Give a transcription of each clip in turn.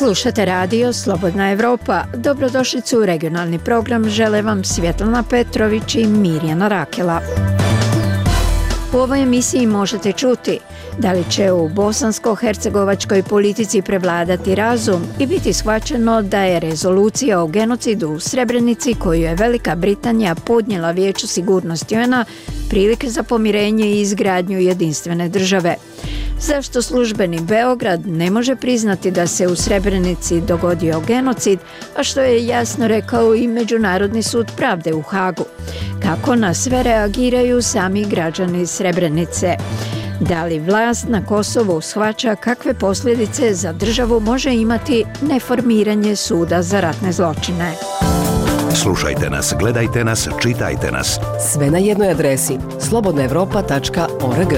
Slušate radio Slobodna Evropa. Dobrodošlicu u regionalni program. Žele vam Svjetlana Petrović i Mirjana Rakela. U ovoj emisiji možete čuti da li će u bosansko-hercegovačkoj politici prevladati razum i biti shvaćeno da je rezolucija o genocidu u Srebrenici koju je Velika Britanija podnijela Vijeću sigurnosti UN-a prilike za pomirenje i izgradnju jedinstvene države. Zašto službeni Beograd ne može priznati da se u Srebrenici dogodio genocid, a što je jasno rekao i Međunarodni sud pravde u Hagu? Kako na sve reagiraju sami građani Srebrenice? Da li vlast na Kosovu shvaća kakve posljedice za državu može imati neformiranje suda za ratne zločine? Slušajte nas, gledajte nas, čitajte nas. Sve na jednoj adresi slobodnaevropa.org.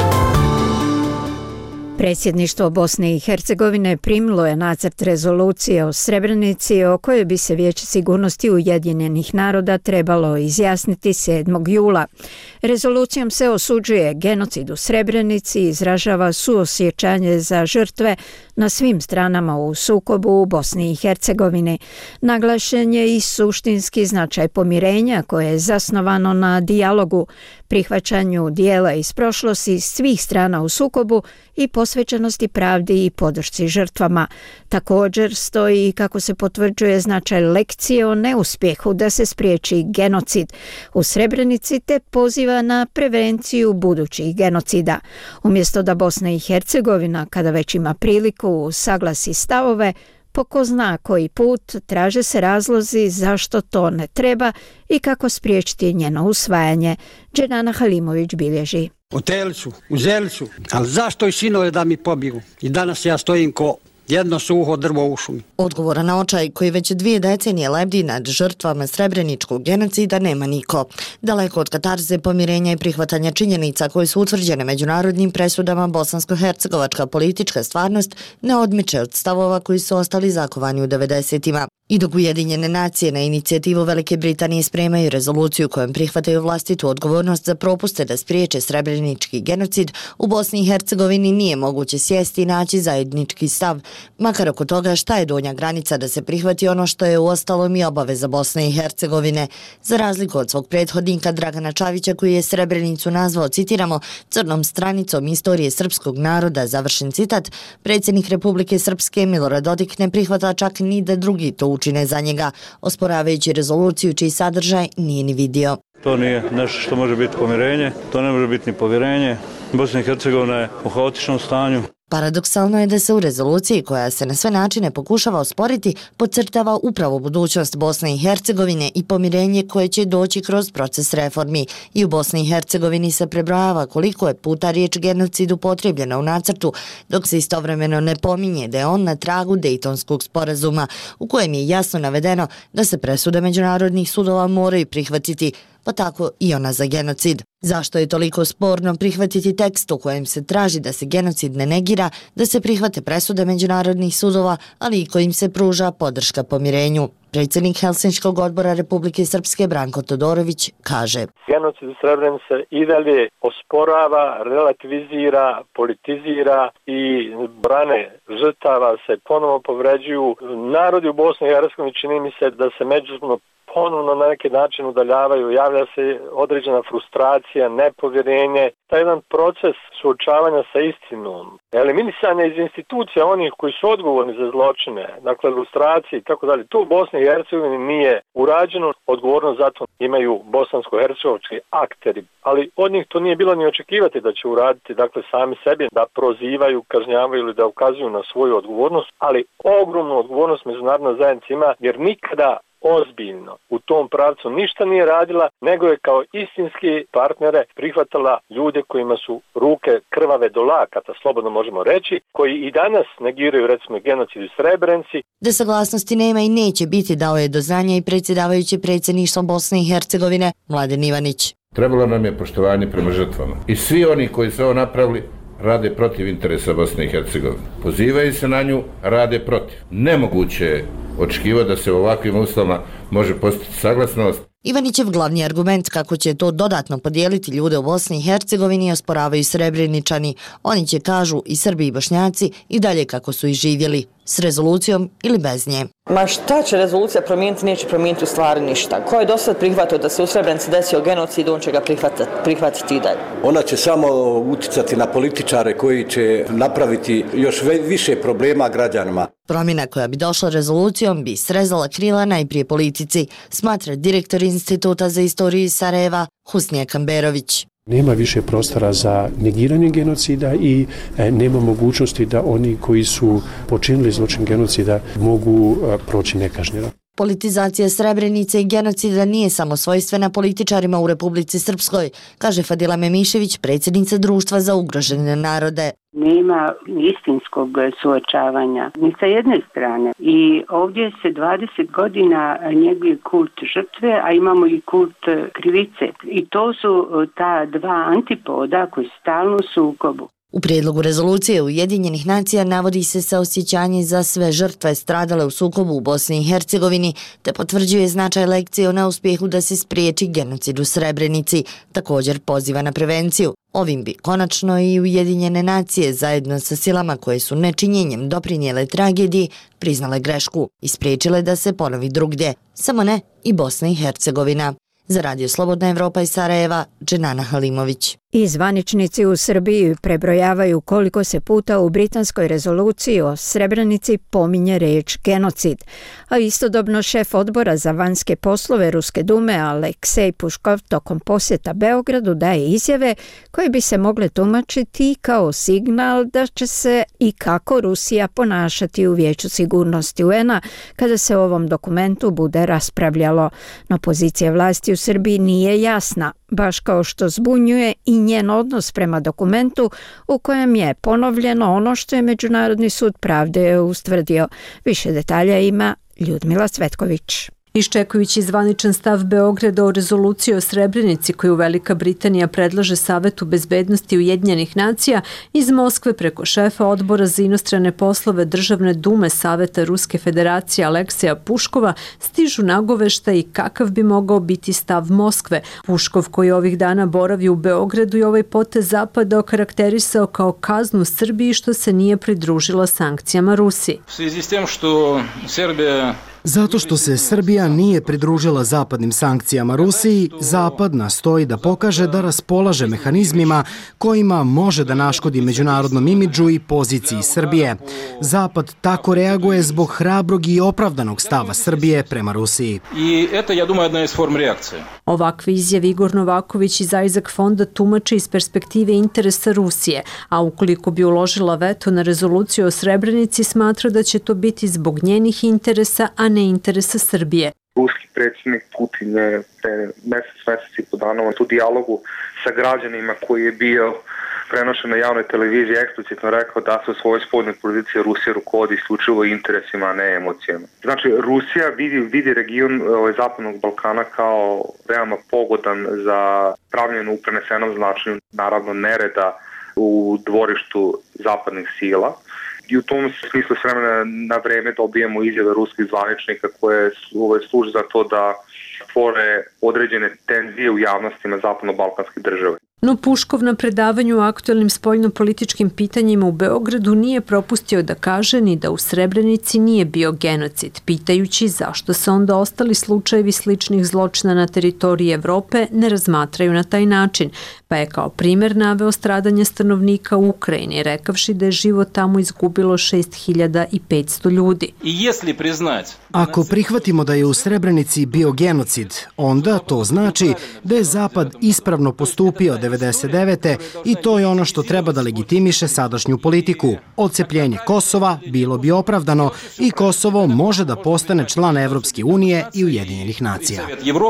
Predsjedništvo Bosne i Hercegovine primilo je nacrt rezolucije o Srebrenici o kojoj bi se Vijeće sigurnosti Ujedinjenih naroda trebalo izjasniti 7. jula. Rezolucijom se osuđuje genocid u Srebrenici i izražava suosjećanje za žrtve na svim stranama u sukobu u Bosni i Hercegovini. Naglašen je i suštinski značaj pomirenja koje je zasnovano na dijalogu, prihvaćanju dijela iz prošlosti svih strana u sukobu i posvećenosti pravdi i podršci žrtvama. Također stoji, kako se potvrđuje, značaj lekcije o neuspjehu da se spriječi genocid u Srebrenici te poziva na prevenciju budućih genocida. Umjesto da Bosna i Hercegovina, kada već ima priliku, saglasi stavove, po ko zna koji put traže se razlozi zašto to ne treba i kako spriječiti njeno usvajanje. Dženana Halimović bilježi. U Telcu, u Zelicu, ali zašto i sinove da mi pobiju? I danas ja stojim ko jedno suho drvo u šumi. Odgovora na očaj koji već 2 decenije lebdi nad žrtvama srebreničkog genocida nema niko. Daleko od katarze, pomirenja i prihvatanja činjenica koje su utvrđene međunarodnim presudama, bosansko-hercegovačka politička stvarnost ne odmiče od stavova koji su ostali zakovani u 90-ima. I dok Ujedinjene nacije na inicijativu Velike Britanije spremaju rezoluciju kojom prihvataju vlastitu odgovornost za propuste da spriječe srebrenički genocid, u Bosni i Hercegovini nije moguće sjesti i naći zajednički stav, makar oko toga šta je donja granica da se prihvati ono što je uostalom i obaveza Bosne i Hercegovine. Za razliku od svog prethodnika Dragana Čavića koji je Srebrenicu nazvao, citiramo, crnom stranicom istorije srpskog naroda, završen citat, predsjednik Republike Srpske Milorad Dodik ne prihvata čak ni da drugi to učine za njega, osporavajući rezoluciju čiji sadržaj nije ni vidio. To nije nešto što može biti pomirenje, to ne može biti ni povjerenje. Bosna i Hercegovina je u haotičnom stanju. Paradoksalno je da se u rezoluciji koja se na sve načine pokušava osporiti podcrtava upravo budućnost Bosne i Hercegovine i pomirenje koje će doći kroz proces reformi. I u Bosni i Hercegovini se prebrojava koliko je puta riječ genocid upotrijebljena u nacrtu, dok se istovremeno ne pominje da je on na tragu Dejtonskog sporazuma, u kojem je jasno navedeno da se presude međunarodnih sudova moraju prihvatiti, pa tako i ona za genocid. Zašto je toliko sporno prihvatiti tekst u kojem se traži da se genocid ne negira, da se prihvate presude međunarodnih sudova, ali i kojim se pruža podrška pomirenju? Predsjednik Helsinškog odbora Republike Srpske Branko Todorović kaže: genocid u Srebrenici i dalje osporava, relativizira, politizira i brane žrtava se ponovo povređuju. Narodi u Bosni i Hercegovini, čini mi se da se međusobno ponovno na neki način udaljavaju, javlja se određena frustracija, nepovjerenje. Taj jedan proces suočavanja sa istinom, eliminisanja iz institucija onih koji su odgovorni za zločine, dakle lustracije i tako dalje, to u Bosni i Hercegovini nije urađeno, odgovornost za to imaju bosansko-hercegovački akteri, ali od njih to nije bilo ni očekivati da će uraditi, dakle sami sebi, da prozivaju, kažnjavaju ili da ukazuju na svoju odgovornost, ali ogromnu odgovornost međunarodna zajednica ima, jer nikada ozbiljno u tom pravcu ništa nije radila, nego je kao istinski partnere prihvatala ljude kojima su ruke krvave do lakata, slobodno možemo reći, koji i danas negiraju recimo genocid u Srebrenici. Da saglasnosti nema i neće biti, dao je do znanja i predsjedavajući predsjedništvom Bosne i Hercegovine Mladen Ivanić. Trebalo nam je poštovanje prema žrtvama i svi oni koji su ovo napravili rade protiv interesa Bosne i Hercegovine. Pozivaju se na nju, rade protiv. Nemoguće je očekivati da se u ovakvim uslovima može postići saglasnost. Ivanićev glavni argument kako će to dodatno podijeliti ljude u Bosni i Hercegovini osporavaju Srebreničani. Oni će, kažu, i Srbi i Bošnjaci i dalje kako su i živjeli, s rezolucijom ili bez nje. Ma šta će rezolucija promijeniti, neće promijeniti u stvari ništa. Ko je do sad prihvatio da se u Srebrenici desio genocid, on će ga prihvatiti i dalje. Ona će samo uticati na političare koji će napraviti još više problema građanima. Promjena koja bi došla rezolucijom bi srezala krila najprije politici, smatra direktor Instituta za istoriju iz Sarajeva Husnija Kamberović. Nema više prostora za negiranje genocida i nema mogućnosti da oni koji su počinili zločin genocida mogu proći nekažnjeno. Politizacija Srebrenice i genocida nije samo svojstvena političarima u Republici Srpskoj, kaže Fadila Memišević, predsjednica Društva za ugrožene narode. Nema istinskog suočavanja ni sa jedne strane i ovdje se 20 godina njeguje kult žrtve, a imamo i kult krivice i to su ta dva antipoda koji stalno u sukobu. U prijedlogu rezolucije Ujedinjenih nacija navodi se saosjećanje za sve žrtve stradale u sukobu u Bosni i Hercegovini, te potvrđuje značaj lekcije o neuspjehu da se spriječi genocid u Srebrenici. Također poziva na prevenciju. Ovim bi konačno i Ujedinjene nacije zajedno sa silama koje su nečinjenjem doprinijele tragediji priznale grešku i spriječile da se ponovi drugdje, samo ne i Bosna i Hercegovina. Za Radio Slobodna Evropa iz Sarajeva, Dženana Halimović. I zvaničnici u Srbiji prebrojavaju koliko se puta u britanskoj rezoluciji o Srebrenici pominje riječ genocid, a istodobno šef odbora za vanjske poslove Ruske dume Aleksej Puškov tokom posjeta Beogradu daje izjave koje bi se mogle tumačiti kao signal da će se i kako Rusija ponašati u Vijeću sigurnosti UN-a kada se o ovom dokumentu bude raspravljalo. No pozicija vlasti u Srbiji nije jasna, baš kao što zbunjuje i njen odnos prema dokumentu u kojem je ponovljeno ono što je Međunarodni sud pravde ustvrdio. Više detalja ima Ljudmila Cvetković. Iščekujući zvaničan stav Beograda o rezoluciji o Srebrenici koju Velika Britanija predlaže Savetu bezbednosti Ujedinjenih nacija, iz Moskve preko šefa odbora za inostrane poslove Državne dume Saveta Ruske federacije Alekseja Puškova stižu nagoveštaji kakav bi mogao biti stav Moskve. Puškov, koji ovih dana boravi u Beogradu, i ovaj potez Zapada okarakterisao kao kaznu Srbiji što se nije pridružila sankcijama Rusiji. Zato što se Srbija nije pridružila zapadnim sankcijama Rusiji, Zapad nastoji da pokaže da raspolaže mehanizmima kojima može da naškodi međunarodnom imidžu i poziciji Srbije. Zapad tako reaguje zbog hrabrog i opravdanog stava Srbije prema Rusiji. I eto, ja думаю, jedna iz form reakcije. Ovakve izjave Igor Novaković iz Isaac fonda tumače iz perspektive interesa Rusije, a ukoliko bi uložila veto na rezoluciju o Srebrenici, smatra da će to biti zbog njenih interesa, a ne interesa Srbije. Ruski predsjednik Putin je pre mesec i po dana u dijalogu sa građanima koji je bio prenošen na javnoj televiziji eksplicitno rekao da se u svojoj spoljnoj politici Rusija rukovodi isključivo interesima, a ne emocijama. Znači, Rusija vidi region Zapadnog Balkana kao veoma pogodan za pravljeno u prenesenom značenju, naravno nereda u dvorištu zapadnih sila. I u tom smislu s vremena na vreme dobijemo izjave ruskih zvaničnika koje služe za to da stvore određene tenzije u javnostima zapadno-balkanskih država. No Puškov na predavanju o aktualnim spoljnopolitičkim pitanjima u Beogradu nije propustio da kaže ni da u Srebrenici nije bio genocid, pitajući zašto se onda ostali slučajevi sličnih zločina na teritoriji Evrope ne razmatraju na taj način, pa je kao primjer naveo stradanje stanovnika u Ukrajini, rekavši da je život tamo izgubilo 6500 ljudi. Ako prihvatimo da je u Srebrenici bio genocid, onda to znači da je Zapad ispravno postupio 1999. i to je ono što treba da legitimiše sadašnju politiku. Odcepljenje Kosova bilo bi opravdano i Kosovo može da postane član Evropske unije i Ujedinjenih nacija.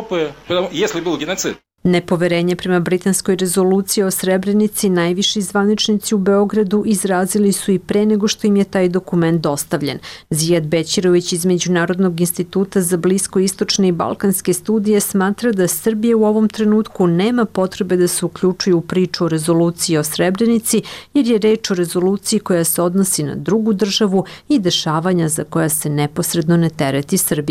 Nepoverenje prema britanskoj rezoluciji o Srebrenici najviši zvaničnici u Beogradu izrazili su i pre nego što im je taj dokument dostavljen. Zijad Bećirović iz Međunarodnog instituta za bliskoistočne i balkanske studije smatra da Srbija u ovom trenutku nema potrebe da se uključuje u priču o rezoluciji o Srebrenici, jer je reč o rezoluciji koja se odnosi na drugu državu i dešavanja za koja se neposredno ne tereti Srbija.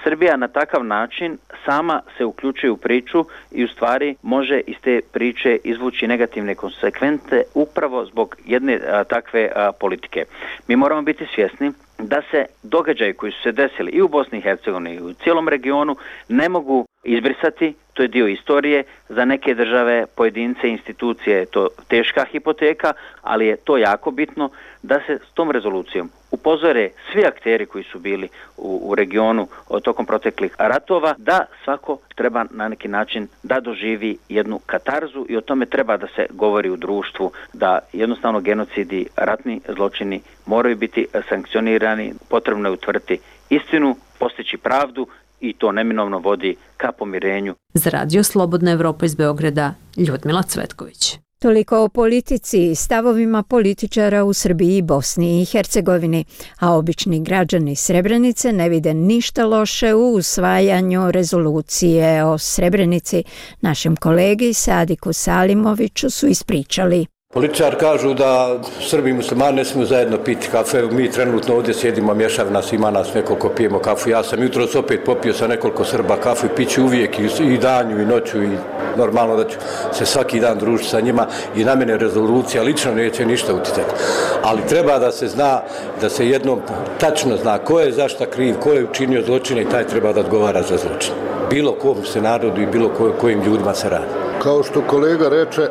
Srbija na takav način sama se uključuje u priču i u stvari može iz te priče izvući negativne konsekvence upravo zbog jedne takve politike. Mi moramo biti svjesni da se događaji koji su se desili i u Bosni i Hercegovini i u cijelom regionu ne mogu izbrisati, to je dio istorije, za neke države, pojedince, institucije je to teška hipoteka, ali je to jako bitno da se s tom rezolucijom upozore svi akteri koji su bili u regionu tokom proteklih ratova, da svako treba na neki način da doživi jednu katarzu i o tome treba da se govori u društvu, da jednostavno genocidi, ratni zločini moraju biti sankcionirani, potrebno je utvrditi istinu, postići pravdu i to neminovno vodi ka pomirenju. Za Radio Slobodna Evropa iz Beograda, Ljudmila Cvetković. Toliko o politici i stavovima političara u Srbiji i Bosni i Hercegovini, a obični građani Srebrenice ne vide ništa loše u usvajanju rezolucije o Srebrenici. Našem kolegi Sadiku Salimoviću su ispričali. Političar kažu da Srbi i muslimani ne smiju zajedno piti kafe. Mi trenutno ovdje sjedimo, mješav nas, ima nas nekoliko, pijemo kafu. Ja sam jutros opet popio sa nekoliko Srba kafu i piću uvijek i danju i noću i normalno da ću se svaki dan družiti sa njima i na mene rezolucija lično neće ništa utjecati. Ali treba da se zna, da se jednom tačno zna ko je zašta kriv, ko je učinio zločine i taj treba da odgovara za zločin. Bilo kom se narodu i bilo kojim ljudima se radi. Kao što kolega reče,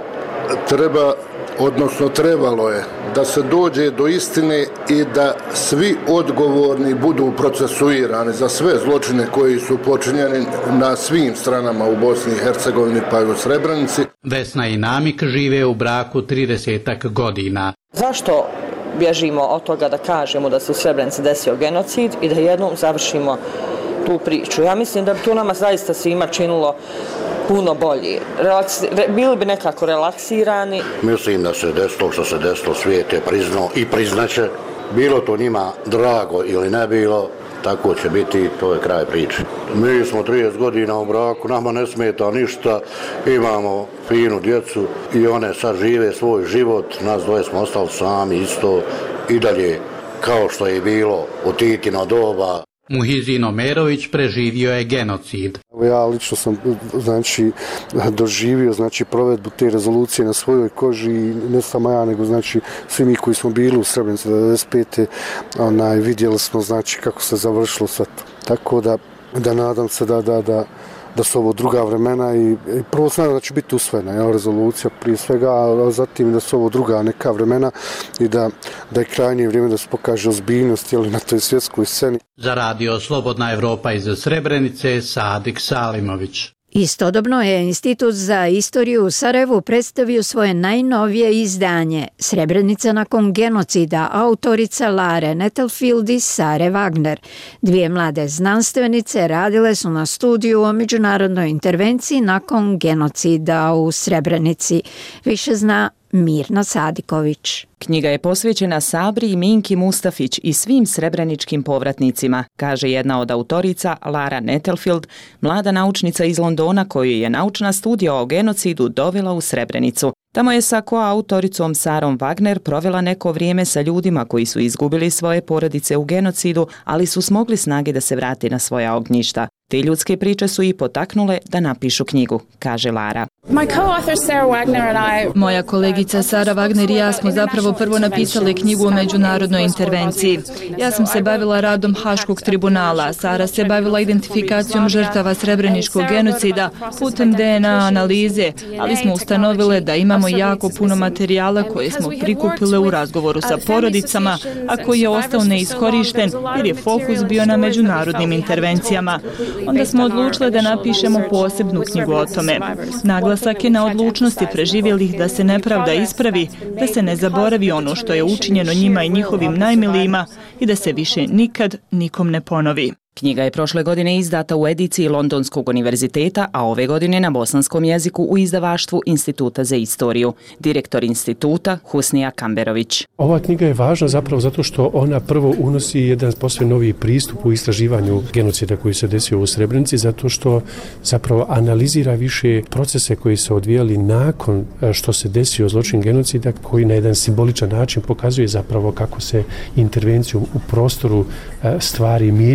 trebalo je da se dođe do istine i da svi odgovorni budu procesuirani za sve zločine koji su počinjeni na svim stranama u Bosni i Hercegovini pa i u Srebrenici. Vesna i Namik žive u braku 30 godina. Zašto bježimo od toga da kažemo da se u Srebrenici desio genocid i da jednom završimo tu priču? Ja mislim da bi tu nama zaista svima činilo puno bolji. Bili bi nekako relaksirani. Mislim da se desilo što se desilo, svijet je priznao i priznaće. Bilo to njima drago ili ne bilo, tako će biti, to je kraj priče. Mi smo 30 godina u braku, nama ne smeta ništa, imamo finu djecu i one sad žive svoj život, nas dvoje smo ostali sami isto i dalje kao što je bilo u Titino doba. Muhizin Omerović preživio je genocid. Ja lično sam doživio provedbu te rezolucije na svojoj koži i ne samo ja, nego svi mi koji smo bili u Srebrenici 95. Vidjeli smo kako se završilo sve to. Tako da nadam se da su ovo druga vremena i prvo znam da će biti usvojena rezolucija prije svega, a zatim da su ovo druga neka vremena i da je krajnje vrijeme da se pokaže ozbiljnost na toj svjetskoj sceni. Za Radio Slobodna Evropa iz Srebrenice, Sadik Salimović. Istodobno je Institut za istoriju u Sarajevu predstavio svoje najnovije izdanje Srebrenica nakon genocida, autorica Lare Nettelfield i Sare Wagner. Dvije mlade znanstvenice radile su na studiju o međunarodnoj intervenciji nakon genocida u Srebrenici. Više zna Mirna Sadiković. Knjiga je posvećena Sabri i Minki Mustafić i svim srebreničkim povratnicima, kaže jedna od autorica Lara Nettelfield, mlada naučnica iz Londona koju je naučna studija o genocidu dovela u Srebrenicu. Tamo je sa koautoricom Sarom Wagner provela neko vrijeme sa ljudima koji su izgubili svoje porodice u genocidu, ali su smogli snage da se vrate na svoja ognjišta. Te ljudske priče su ih potaknule da napišu knjigu, kaže Lara. Moja kolegica Sara Wagner i ja smo zapravo prvo napisali knjigu o međunarodnoj intervenciji. Ja sam se bavila radom Haškog tribunala, Sara se bavila identifikacijom žrtava srebreničkog genocida putem DNA analize, ali smo ustanovile da imamo jako puno materijala koje smo prikupile u razgovoru sa porodicama, a koji je ostao neiskorišten jer je fokus bio na međunarodnim intervencijama. Onda smo odlučile da napišemo posebnu knjigu o tome. Naglasak je na odlučnosti preživjelih da se nepravda ispravi, da se ne zaboravi ono što je učinjeno njima i njihovim najmilijima i da se više nikad nikom ne ponovi. Knjiga je prošle godine izdata u ediciji Londonskog univerziteta, a ove godine na bosanskom jeziku u izdavaštvu Instituta za istoriju. Direktor instituta Husnija Kamberović. Ova knjiga je važna zapravo zato što ona prvo unosi jedan posve novi pristup u istraživanju genocida koji se desio u Srebrenici, zato što zapravo analizira više procese koji se odvijali nakon što se desio zločin genocida, koji na jedan simboličan način pokazuje zapravo kako se intervencijom u prostoru stvari mijenjaju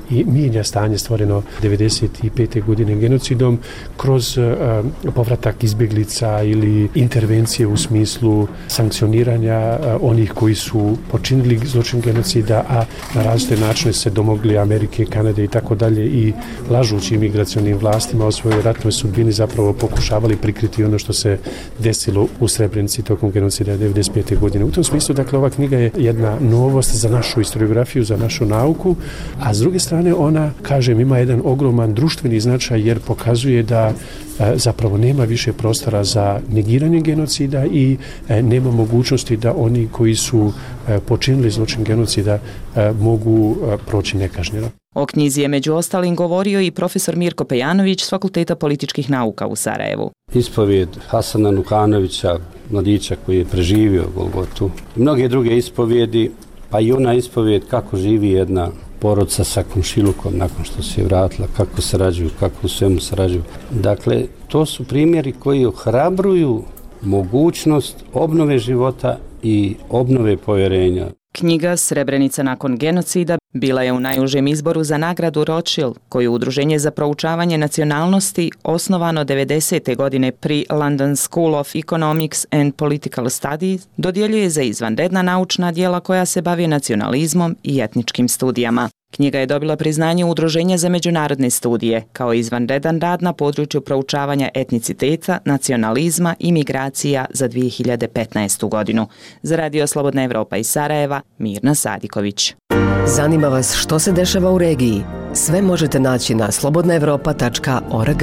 i mijenja stanje stvoreno 1995. godine genocidom kroz povratak izbjeglica ili intervencije u smislu sankcioniranja onih koji su počinili zločin genocida, a na različite načine se domogli Amerike, Kanade i tako dalje i lažući imigracionim vlastima o svojoj ratnoj sudbini zapravo pokušavali prikriti ono što se desilo u Srebrenici tokom genocida 1995. godine. U tom smislu, dakle, ova knjiga je jedna novost za našu historiografiju, za našu nauku, a s druge strane ona, kažem, ima jedan ogroman društveni značaj jer pokazuje da zapravo nema više prostora za negiranje genocida i nema mogućnosti da oni koji su počinili zločin genocida mogu proći nekažnjeno. O knjizi je među ostalim govorio i profesor Mirko Pejanović s Fakulteta političkih nauka u Sarajevu. Ispovijed Hasana Nuhanovića, mladića koji je preživio Golgotu, i mnoge druge ispovijedi, pa i ona ispovijed kako živi jedna porodica sa komšilukom nakon što se je vratila, kako sarađuju, kako u svemu sarađuju. Dakle, to su primjeri koji ohrabruju mogućnost obnove života i obnove povjerenja. Knjiga Srebrenica nakon genocida bila je u najužem izboru za nagradu Rothschild, koju Udruženje za proučavanje nacionalnosti osnovano 90. godine pri London School of Economics and Political Studies dodjeljuje za izvanredna naučna djela koja se bavi nacionalizmom i etničkim studijama. Knjiga je dobila priznanje Udruženja za međunarodne studije kao izvanredan rad na području proučavanja etniciteta, nacionalizma i migracija za 2015. godinu. Za Radio Slobodna Evropa iz Sarajeva, Mirna Sadiković. Zanima vas što se dešava u regiji? Sve možete naći na slobodnaevropa.org.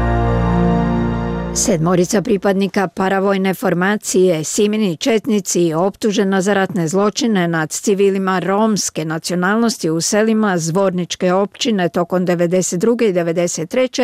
7 pripadnika paravojne formacije Simini četnici optužena za ratne zločine nad civilima romske nacionalnosti u selima Zvorničke općine tokom 1992. i 1993.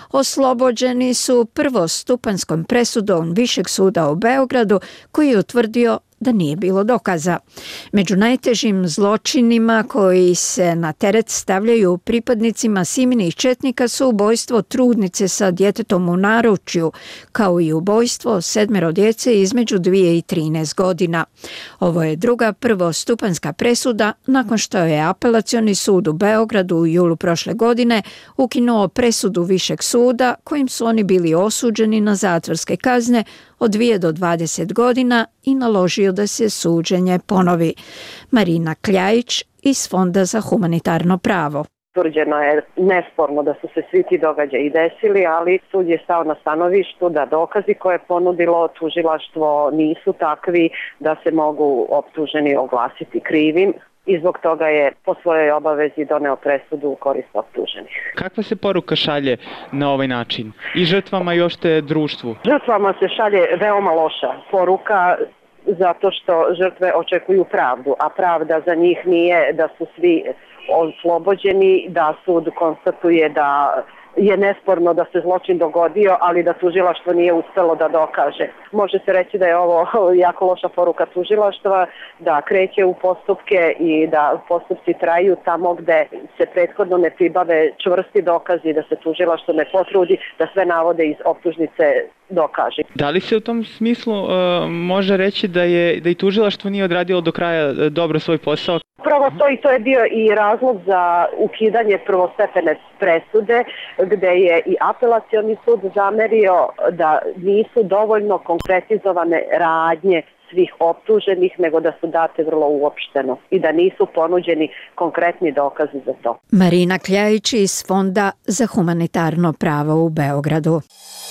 oslobođeni su prvostupanjskom presudom Višeg suda u Beogradu koji je utvrdio da nije bilo dokaza. Među najtežim zločinima koji se na teret stavljaju pripadnicima Siminih četnika su ubojstvo trudnice sa djetetom u naručju, kao i ubojstvo 7 djece između 2 i 13 godina. Ovo je druga prvostupanjska presuda nakon što je Apelacioni sud u Beogradu u julu prošle godine ukinuo presudu Višeg suda kojim su oni bili osuđeni na zatvorske kazne od 2 do 20 godina i naložio da se suđenje ponovi. Marina Kljajić iz Fonda za humanitarno pravo. Utvrđeno je nesporno da su se svi ti događaji desili, ali sud je stao na stanovištu da dokazi koje je ponudilo tužilaštvo nisu takvi da se mogu optuženi oglasiti krivim. I zbog toga je po svojoj obavezi doneo presudu u korist optuženih. Kakva se poruka šalje na ovaj način? I žrtvama i ošte društvu? Žrtvama se šalje veoma loša poruka zato što žrtve očekuju pravdu, a pravda za njih nije da su svi oslobođeni, da sud konstatuje da je nesporno da se zločin dogodio, ali da tužilaštvo nije uspelo da dokaže. Može se reći da je ovo jako loša poruka tužilaštva, da kreće u postupke i da postupci traju tamo gde se prethodno ne pribave čvrsti dokazi, da se tužilaštvo ne potrudi da sve navode iz optužnice dokaže. Da li se u tom smislu može reći da i tužilaštvo nije odradilo do kraja dobro svoj posao? Prvo to je bio i razlog za ukidanje prvostepene presude, gde je i Apelacioni sud zamerio da nisu dovoljno konkretizovane radnje svih optuženih, nego da su date vrlo uopšteno i da nisu ponuđeni konkretni dokazi za to. Marina Kljajić iz Fonda za humanitarno pravo u Beogradu.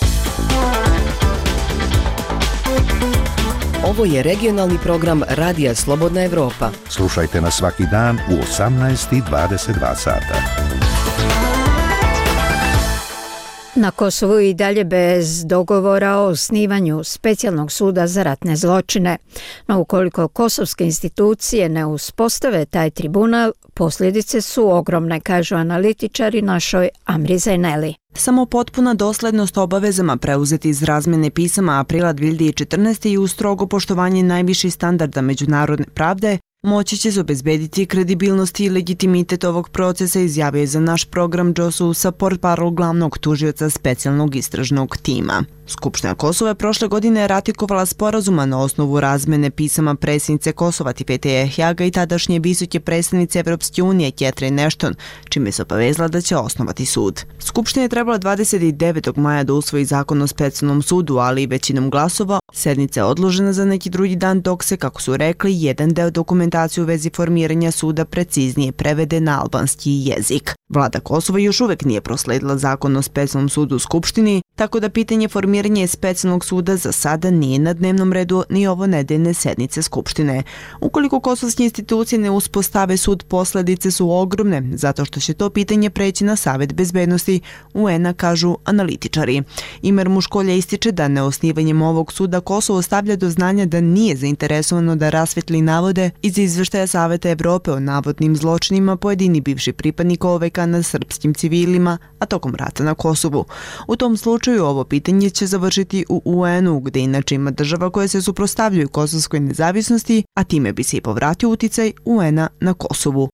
Ovo je regionalni program Radija Slobodna Evropa. Slušajte nas svaki dan u 18:22 sata. Na Kosovu i dalje bez dogovora o osnivanju specijalnog suda za ratne zločine. No ukoliko kosovske institucije ne uspostave taj tribunal, posljedice su ogromne, kažu analitičari našoj Amri Zaineli. Samo potpuna doslednost obavezama preuzeti iz razmjene pisama aprila 2014. i uz strogo poštovanje najviših standarda međunarodne pravde Moći će se obezbediti kredibilnost i legitimitet ovog procesa, izjavio je za naš program Joe Sousa, portparol glavnog tužioca specijalnog istražnog tima. Skupština Kosova je prošle godine ratikovala sporazuma na osnovu razmene pisama predsjednice Kosova Tipete Ehjaga i tadašnje visoke predstavnice Evropske unije Catherine Ashton, čime se obavezala da će osnovati sud. Skupština je trebala 29. maja da usvoji zakon o specijalnom sudu, ali većinom glasova sednica je odložena za neki drugi dan dok se, kako su rekli, jedan deo dokumentacije u vezi formiranja suda preciznije prevede na albanski jezik. Vlada Kosova još uvek nije prosledila zakon o specijalnom sudu u Skupštini, tako da pitanje formiranja specijalnog suda za sada nije na dnevnom redu ni ovo nedeljne sednice Skupštine. Ukoliko kosovske institucije ne uspostave sud, posledice su ogromne, zato što će to pitanje preći na Savet bezbednosti UN-a, kažu analitičari. Imer Muškolja ističe da neosnivanjem ovog suda Kosovo stavlja do znanja da nije zainteresovano da rasvetli navode iz izveštaja Saveta Evrope o navodnim zločinima pojedini bivši pripadnika OVK nad srpskim civilima, a tokom rata na Kosovu. U tom slučaju ovo pitanje će završiti u UN-u, gde inače ima država koje se suprotstavljaju kosovskoj nezavisnosti, a time bi se i povratio uticaj UN-a na Kosovu.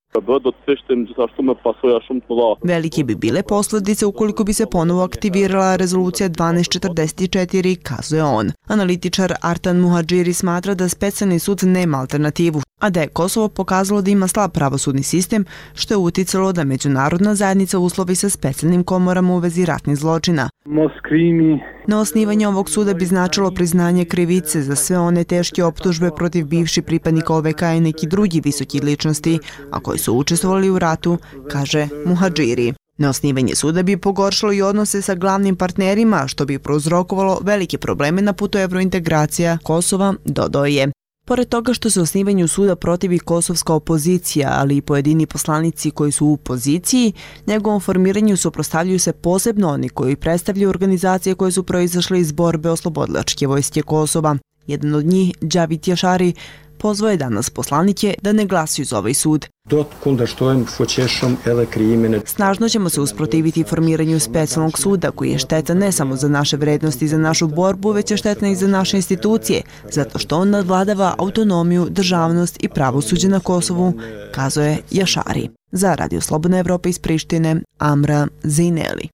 Velike bi bile posledice ukoliko bi se ponovo aktivirala rezolucija 1244, kazuje on. Analitičar Artan Muhadžiri smatra da specijalni sud nema alternativu, a da je Kosovo pokazalo da ima slab pravosudni sistem, što je uticalo da međunarodna zajednica uslovi sa specijalnim komorama u vezi ratnih zločina. Na osnivanje ovog suda bi značilo priznanje krivice za sve one teške optužbe protiv bivših pripadnika OVK i neki drugi visoki ličnosti, a koji su učestvovali u ratu, kaže Muhadžiri. Neosnivanje suda bi pogoršalo i odnose sa glavnim partnerima, što bi prouzrokovalo velike probleme na putu evrointegracija Kosova, dodao je. Pored toga što se osnivanju suda protivi kosovska opozicija, ali i pojedini poslanici koji su u poziciji, njegovom formiranju suprotstavljaju se posebno oni koji predstavljaju organizacije koje su proizašle iz borbe oslobodilačke vojske Kosova. Jedan od njih, Džavit Jašari, pozvao je danas poslanike da ne glasaju za ovaj sud. Snažno ćemo se usprotiviti formiranju specijalnog suda koji je štetan ne samo za naše vrednosti i za našu borbu, već je štetan i za naše institucije, zato što on nadvladava autonomiju, državnost i pravosuđe na Kosovu, kazuje Jašari. Za Radio Slobodna Evropa iz Prištine, Amra Zejneli.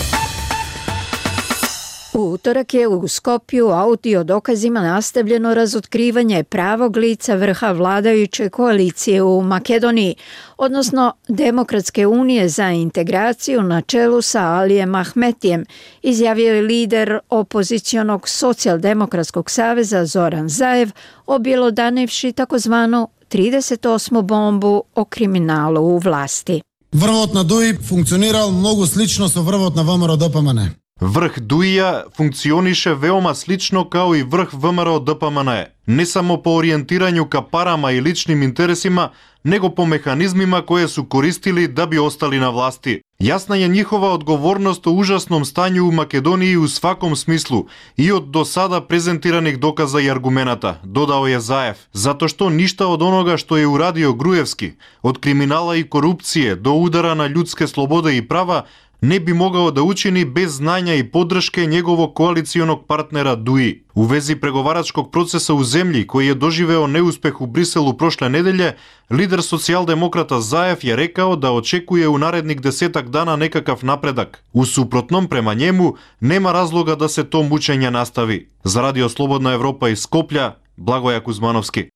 U utorak je u Skopju audio dokazima nastavljeno razotkrivanje pravog lica vrha vladajuće koalicije u Makedoniji, odnosno Demokratske unije za integraciju na čelu sa Alijem Ahmetijem, izjavio je lider opozicionog socijaldemokratskog saveza Zoran Zaev, objelodanivši takozvanu 38. bombu o kriminalu u vlasti. Vrvot na Duji funkcioniral mnogo slično sa vrvot na ВМРО ДПМН. Vrh Duija funkcioniše veoma slično kao i vrh ВМРО ДПМН, ne samo po orijentiranju ka parama i ličnim interesima, nego po mehanizmima koje su koristili da bi ostali na vlasti. Jasna je njihova odgovornost o užasnom stanju u Makedoniji u svakom smislu i od do sada prezentiranih dokaza i argumenata, dodao je Zaev, zato što ništa od onoga što je uradio Grujevski, od kriminala i korupcije do udara na ljudske slobode i prava, ne bi mogao da učini bez znanja i podrške njegovog koalicijonog partnera Duji. U vezi pregovaračkog procesa u zemlji koji je doživeo neuspeh u Briselu prošle nedelje, lider socijaldemokrata Zaev je rekao da očekuje u narednih 10 dana nekakav napredak. U suprotnom, prema njemu, nema razloga da se to mučenje nastavi. Za Radio Slobodna Evropa iz Skoplja, Blagoja Kuzmanovski.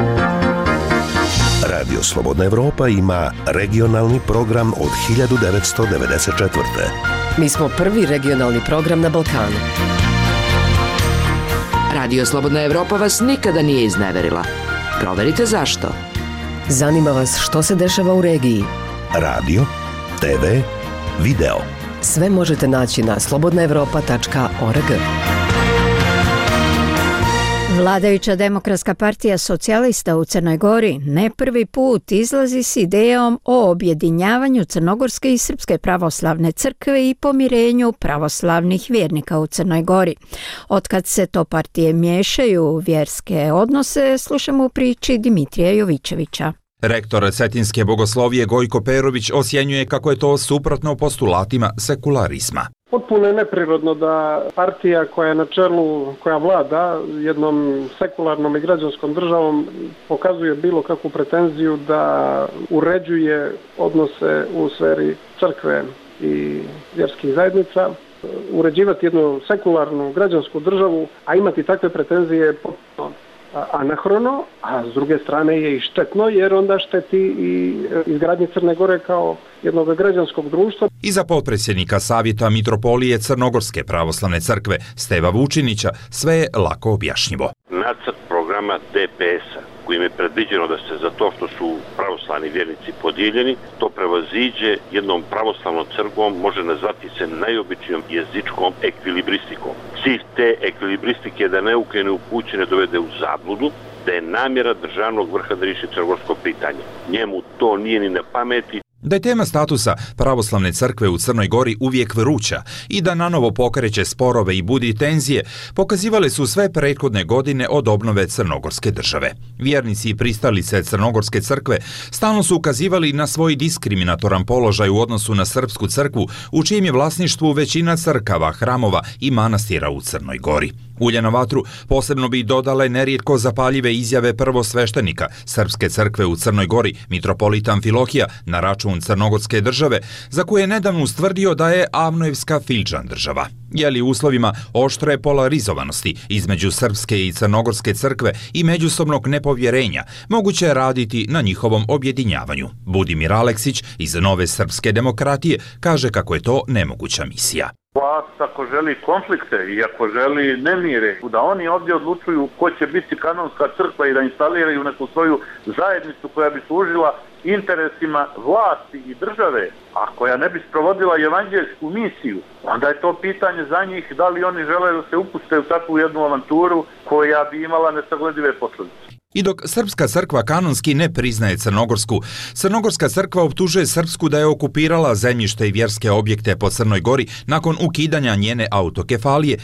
Radio Slobodna Evropa ima regionalni program od 1994. Mi smo prvi regionalni program na Balkanu. Radio Slobodna Evropa vas nikada nije izneverila. Proverite zašto. Zanima vas što se dešava u regiji. Radio, TV, video. Sve možete naći na slobodnaevropa.org. Vladajuća Demokratska partija socijalista u Crnoj Gori ne prvi put izlazi s idejom o objedinjavanju Crnogorske i Srpske pravoslavne crkve i pomirenju pravoslavnih vjernika u Crnoj Gori. Otkad se to partije miješaju u vjerske odnose, slušamo u priči Dimitrija Jovićevića. Rektor Cetinske bogoslovije Gojko Perović osjenjuje kako je to suprotno postulatima sekularizma. Potpuno je neprirodno da partija koja je na čelu, koja vlada jednom sekularnom i građanskom državom pokazuje bilo kakvu pretenziju da uređuje odnose u sferi crkve i vjerskih zajednica. Uređivati jednu sekularnu građansku državu, a imati takve pretenzije je potpuno anahrono, a s druge strane je i štetno jer onda šteti i izgradnji Crne Gore kao jednog građanskog društva. I za potpredsjednika Savjeta Mitropolije Crnogorske pravoslavne crkve Steva Vučinića sve je lako objašnjivo. Nacrt programa DPS-a kojim je predviđeno da se za to što su pravoslavni vjernici podijeljeni, to prevaziđe jednom pravoslavnom crkvom, može nazvati se najobičnijom jezičkom ekvilibristikom. Cilj te ekvilibristike da neuke neupućene dovede u zabludu, da je namjera državnog vrha da riješi crnogorsko pitanje. Njemu to nije ni na pameti. Da je tema statusa pravoslavne crkve u Crnoj Gori uvijek vruća i da nanovo pokreće sporove i budi tenzije, pokazivale su sve prethodne godine od obnove Crnogorske države. Vjernici i pristalice Crnogorske crkve stalno su ukazivali na svoj diskriminatoran položaj u odnosu na Srpsku crkvu, u čijem je vlasništvu većina crkava, hramova i manastira u Crnoj Gori. Ulje na vatru posebno bi dodale nerijetko zapaljive izjave prvosveštenika Srpske crkve u Crnoj Gori, mitropolita Amfilohija, na račun Crnogorske države, za koje je nedavno ustvrdio da je Avnojevska Filčan država. Je li u uslovima oštre polarizovanosti između Srpske i Crnogorske crkve i međusobnog nepovjerenja moguće raditi na njihovom objedinjavanju? Budimir Aleksić iz Nove srpske demokratije kaže kako je to nemoguća misija. Vlast ako želi konflikte i ako želi nemire, da oni ovdje odlučuju ko će biti kanonska crkva i da instaliraju neku svoju zajednicu koja bi služila interesima vlasti i države, a koja ne bi sprovodila evanđeljsku misiju, onda je to pitanje za njih da li oni žele da se upuste u takvu jednu avanturu koja bi imala nesagledive posljedice. I dok Srpska crkva kanonski ne priznaje Crnogorsku, Crnogorska crkva optužuje Srpsku da je okupirala zemljište i vjerske objekte po Crnoj Gori nakon ukidanja njene autokefalije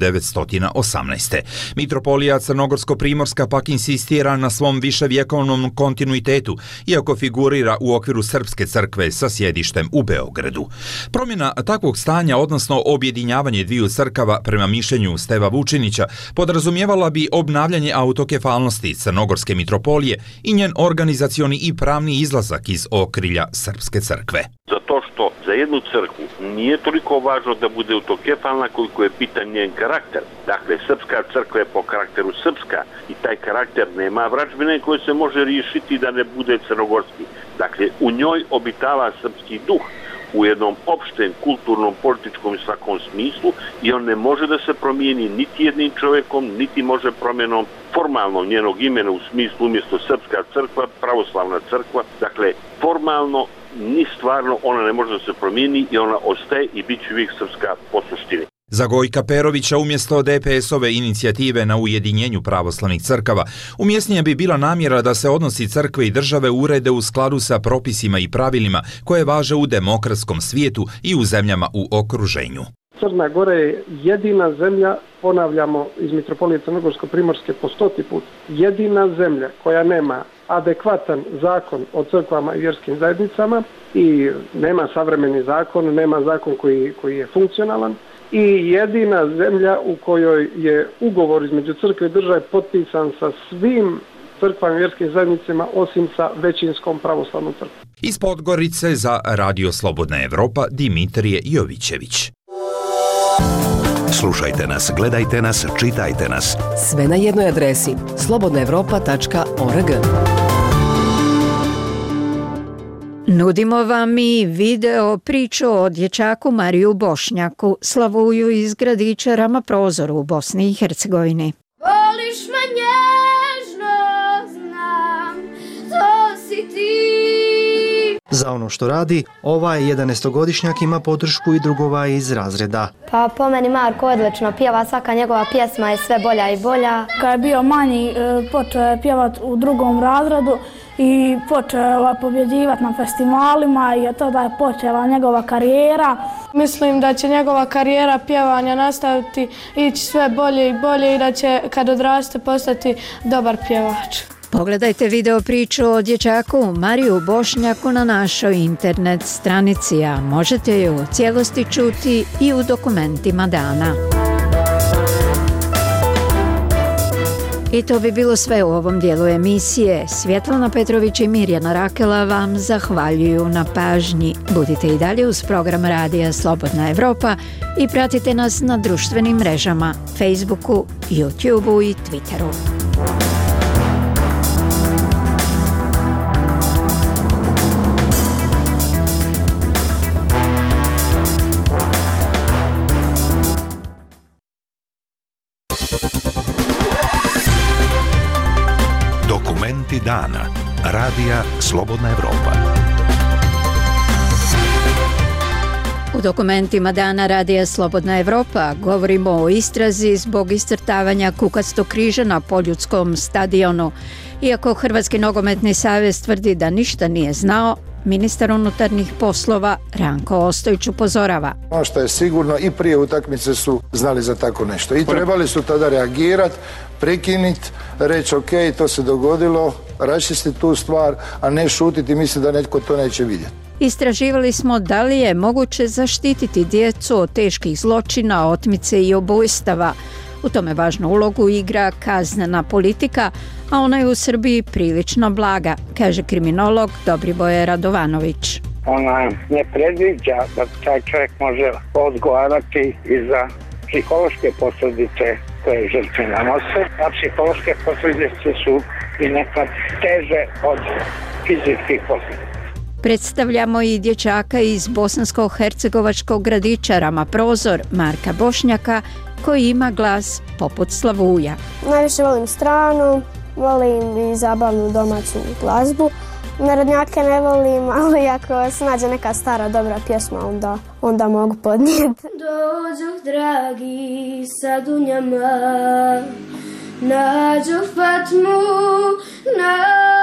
1918. Mitropolija Crnogorsko-primorska pak insistira na svom viševjekovnom kontinuitetu, iako figurira u okviru Srpske crkve sa sjedištem u Beogradu. Promjena takvog stanja, odnosno objedinjavanje dviju crkava, prema mišljenju Steva Vučinića, podrazumijevala bi obnavljanje autokefalnosti Crnogorske mitropolije i njen organizacioni i pravni izlazak iz okrilja Srpske crkve. Zato što za jednu crkvu nije toliko važno da bude autokefalna koliko je pitan njen karakter. Dakle, Srpska crkva je po karakteru srpska i taj karakter nema vražbine koje se može riješiti da ne bude crnogorski. Dakle, u njoj obitava srpski duh u jednom opštem, kulturnom, političkom i svakom smislu i on ne može da se promijeni niti jednim čovjekom, niti može promjenom formalnom njenog imena u smislu umjesto Srpska crkva, pravoslavna crkva. Dakle, formalno ni stvarno ona ne može da se promijeni i ona ostaje i bit će uvijek srpska po suštini. Za Gojka Perovića umjesto DPS-ove inicijative na ujedinjenju pravoslavnih crkava, umjesnija bi bila namjera da se odnosi crkve i države urede u skladu sa propisima i pravilima koje važe u demokratskom svijetu i u zemljama u okruženju. Crna Gora je jedina zemlja, ponavljamo iz Mitropolije Crnogorsko-primorske po 100. put, jedina zemlja koja nema adekvatan zakon o crkvama i vjerskim zajednicama i nema savremeni zakon, nema zakon koji je funkcionalan, i jedina zemlja u kojoj je ugovor između crkve i države potpisan sa svim crkvama i vjerskim zajednicama osim sa većinskom pravoslavnom crkvom. Iz Podgorice za Radio Slobodna Evropa Dimitrije Jovićević. Slušajte nas, gledajte nas, čitajte nas. Sve na jednoj adresi slobodnaevropa.org. Nudimo vam i video priču o dječaku Mariju Bošnjaku, slavuju iz gradića Rama Prozor u Bosni i Hercegovini. Voliš me nježno, znam, to si ti. Za ono što radi, ovaj 11-godišnjak ima podršku i drugova iz razreda. Pa po meni Marko odlično pjeva, svaka njegova pjesma je sve bolja i bolja. Kad je bio manji, počeo je pjevati u drugom razredu i počeo pobjeđivati na festivalima i od tada je počela njegova karijera. Mislim da će njegova karijera pjevanja nastaviti ići sve bolje i bolje i da će kad odraste postati dobar pjevač. Pogledajte video priču o dječaku Mariju Bošnjaku na našoj internet stranici, a možete ju u cijelosti čuti i u dokumentima dana. I to bi bilo sve u ovom dijelu emisije. Svjetlana Petrović i Mirjana Rakela vam zahvaljuju na pažnji. Budite i dalje uz program Radija Slobodna Evropa i pratite nas na društvenim mrežama Facebooku, YouTubeu i Twitteru. Dokumenti dana. Radija Slobodna Evropa. U dokumentima dana Radija Slobodna Evropa govorimo o istrazi zbog iscrtavanja kukastog križa na Poljudskom stadionu. Iako Hrvatski nogometni savez tvrdi da ništa nije znao, ministar unutarnjih poslova Ranko Ostojić upozorava. Ono što je sigurno, i prije utakmice su znali za tako nešto i trebali su tada reagirati, prekinuti, reći ok, to se dogodilo, raščistiti tu stvar, a ne šutiti i misliti da netko to neće vidjeti. Istraživali smo da li je moguće zaštititi djecu od teških zločina, otmice i ubojstava. U tome važnu ulogu igra kaznena politika, a ona je u Srbiji prilično blaga, kaže kriminolog Dobrivoje Radovanović. Ona ne predviđa da taj čovjek može odgovarati i za psihološke posljedice koje žrtve nanose, a psihološke posljedice su i nekad teže od fizičkih posljedica. Predstavljamo i dječaka iz bosansko-hercegovačkog gradića Rama Prozor, Marka Bošnjaka, koji ima glas poput Slavuja. Najviše volim stranu, volim i zabavnu domaću glazbu. Narodnjake ne volim, ali ako se nađe neka stara dobra pjesma, onda mogu podnijeti. Dođu dragi sa dunjama, nađu Fatmu na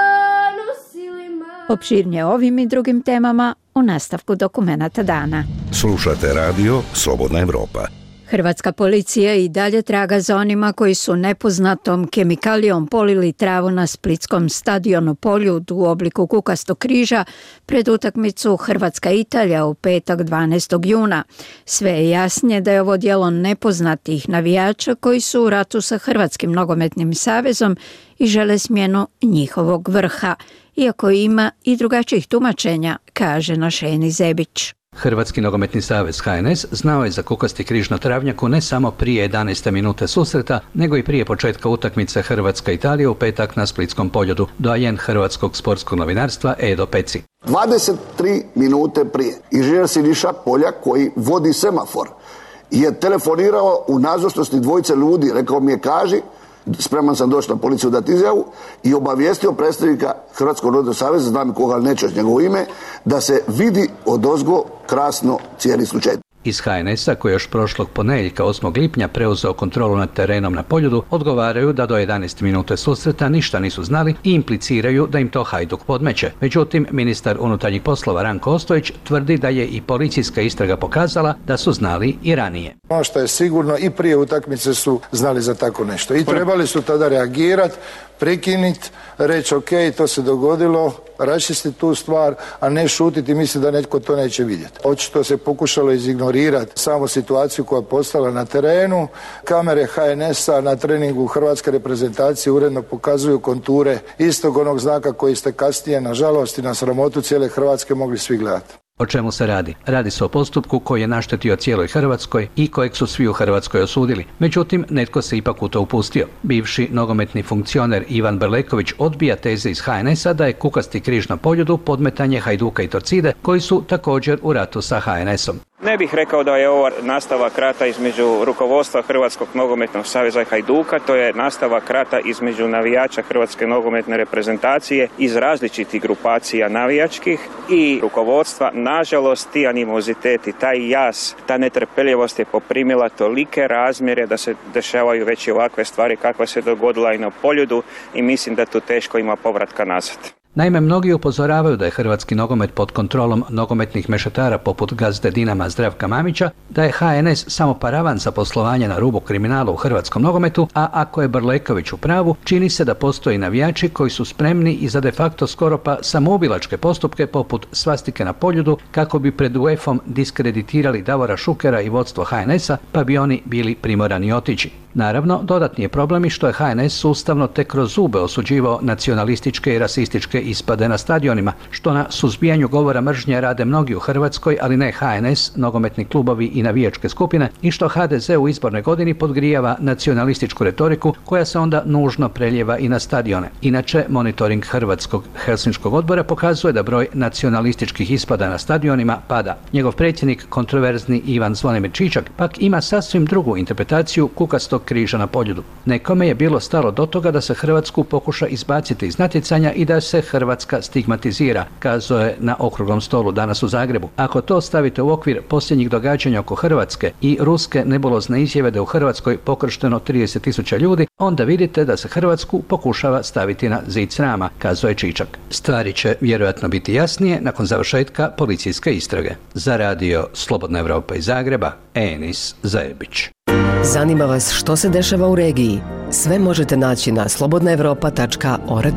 nosilima. Opširnije ovim i drugim temama u nastavku dokumenata dana. Slušate radio Slobodna Evropa. Hrvatska policija i dalje traga za onima koji su nepoznatom kemikalijom polili travu na splitskom stadionu Poljud u obliku kukastog križa pred utakmicu Hrvatska-Italija u petak 12. juna. Sve je jasnije da je ovo djelo nepoznatih navijača koji su u ratu sa Hrvatskim nogometnim savezom i žele smjenu njihovog vrha, iako ima i drugačijih tumačenja, kaže Našeni Zebić. Hrvatski nogometni savez HNS znao je za kukasti križ na travnjaku ne samo prije 11. minute susreta, nego i prije početka utakmice Hrvatska-Italija u petak na splitskom Poljudu, doajen hrvatskog sportskog novinarstva Edo Peci. 23 minute prije inženjer Siniša Poljak, koji vodi semafor, je telefonirao u nazočnosti dvojice ljudi, rekao mi je kaži, spreman sam doći na policiju dati izjavu, i obavijestio predstavnika Hrvatskog nogometnog saveza, znam i koga, nećeš njegovo ime, da se vidi odozgo krasno cijeli slučaj. Iz HNS-a, koji još prošlog ponedjeljka 8. lipnja preuzeo kontrolu nad terenom na Poljudu, odgovaraju da do 11 minute susreta ništa nisu znali i impliciraju da im to Hajduk podmeće. Međutim, ministar unutarnjih poslova Ranko Ostojić tvrdi da je i policijska istraga pokazala da su znali i ranije. Ono što je sigurno, i prije utakmice su znali za tako nešto i trebali su tada reagirati, prekinuti, reći ok, to se dogodilo, raščistiti tu stvar, a ne šutiti i misliti da netko to neće vidjeti. Očito se pokušalo izignorirati samo situaciju koja je postala na terenu. Kamere HNS-a na treningu hrvatske reprezentacije uredno pokazuju konture istog onog znaka koji ste kasnije, nažalost i na sramotu cijele Hrvatske, mogli svi gledati. O čemu se radi? Radi se o postupku koji je naštetio cijeloj Hrvatskoj i kojeg su svi u Hrvatskoj osudili. Međutim, netko se ipak u to upustio. Bivši nogometni funkcioner Ivan Berleković odbija teze iz HNS-a da je kukasti križ na Poljudu podmetanje Hajduka i Torcide, koji su također u ratu sa HNS-om. Ne bih rekao da je ovo nastavak rata između rukovodstva Hrvatskog nogometnog saveza i Hajduka, to je nastavak rata između navijača Hrvatske nogometne reprezentacije iz različitih grupacija navijačkih i rukovodstva. Nažalost, ti animoziteti, taj jaz, ta netrpeljivost je poprimila tolike razmjere da se dešavaju već i ovakve stvari kakva se dogodila i na Poljudu i mislim da tu teško ima povratka nazad. Naime, mnogi upozoravaju da je hrvatski nogomet pod kontrolom nogometnih mešetara poput gazde Dinama Zdravka Mamića, da je HNS samo paravan za poslovanje na rubu kriminala u hrvatskom nogometu, a ako je Brleković u pravu, čini se da postoji navijači koji su spremni i za de facto skoro pa samoubilačke postupke poput svastike na Poljudu kako bi pred UEFA-om diskreditirali Davora Šukera i vodstvo HNS-a, pa bi oni bili primorani otići. Naravno, dodatni je problem i što je HNS sustavno tek kroz zube osuđivao nacionalističke i rasističke ispade na stadionima, što na suzbijanju govora mržnje rade mnogi u Hrvatskoj, ali ne HNS, nogometni klubovi i navijačke skupine, i što HDZ u izbornoj godini podgrijava nacionalističku retoriku koja se onda nužno preljeva i na stadione. Inače, monitoring Hrvatskog Helsinškog odbora pokazuje da broj nacionalističkih ispada na stadionima pada. Njegov predsjednik, kontroverzni Ivan Zvonimir Čičak, pak ima sasvim drugu interpretaciju kukastog križa na Poljudu. Nekome je bilo stalo do toga da se Hrvatsku pokuša izbaciti iz natjecanja i da se Hrvatska stigmatizira, kazao je na okruglom stolu danas u Zagrebu. Ako to stavite u okvir posljednjih događanja oko Hrvatske i ruske nebulozne izjave da je u Hrvatskoj pokršteno 30.000 ljudi, onda vidite da se Hrvatsku pokušava staviti na zid srama, kazao je Čičak. Stvari će vjerojatno biti jasnije nakon završetka policijske istrage. Za radio Slobodna Evropa iz Zagreba, Enis Zajebić. Zanima vas što se dešava u regiji? Sve možete naći na slobodnaevropa.org.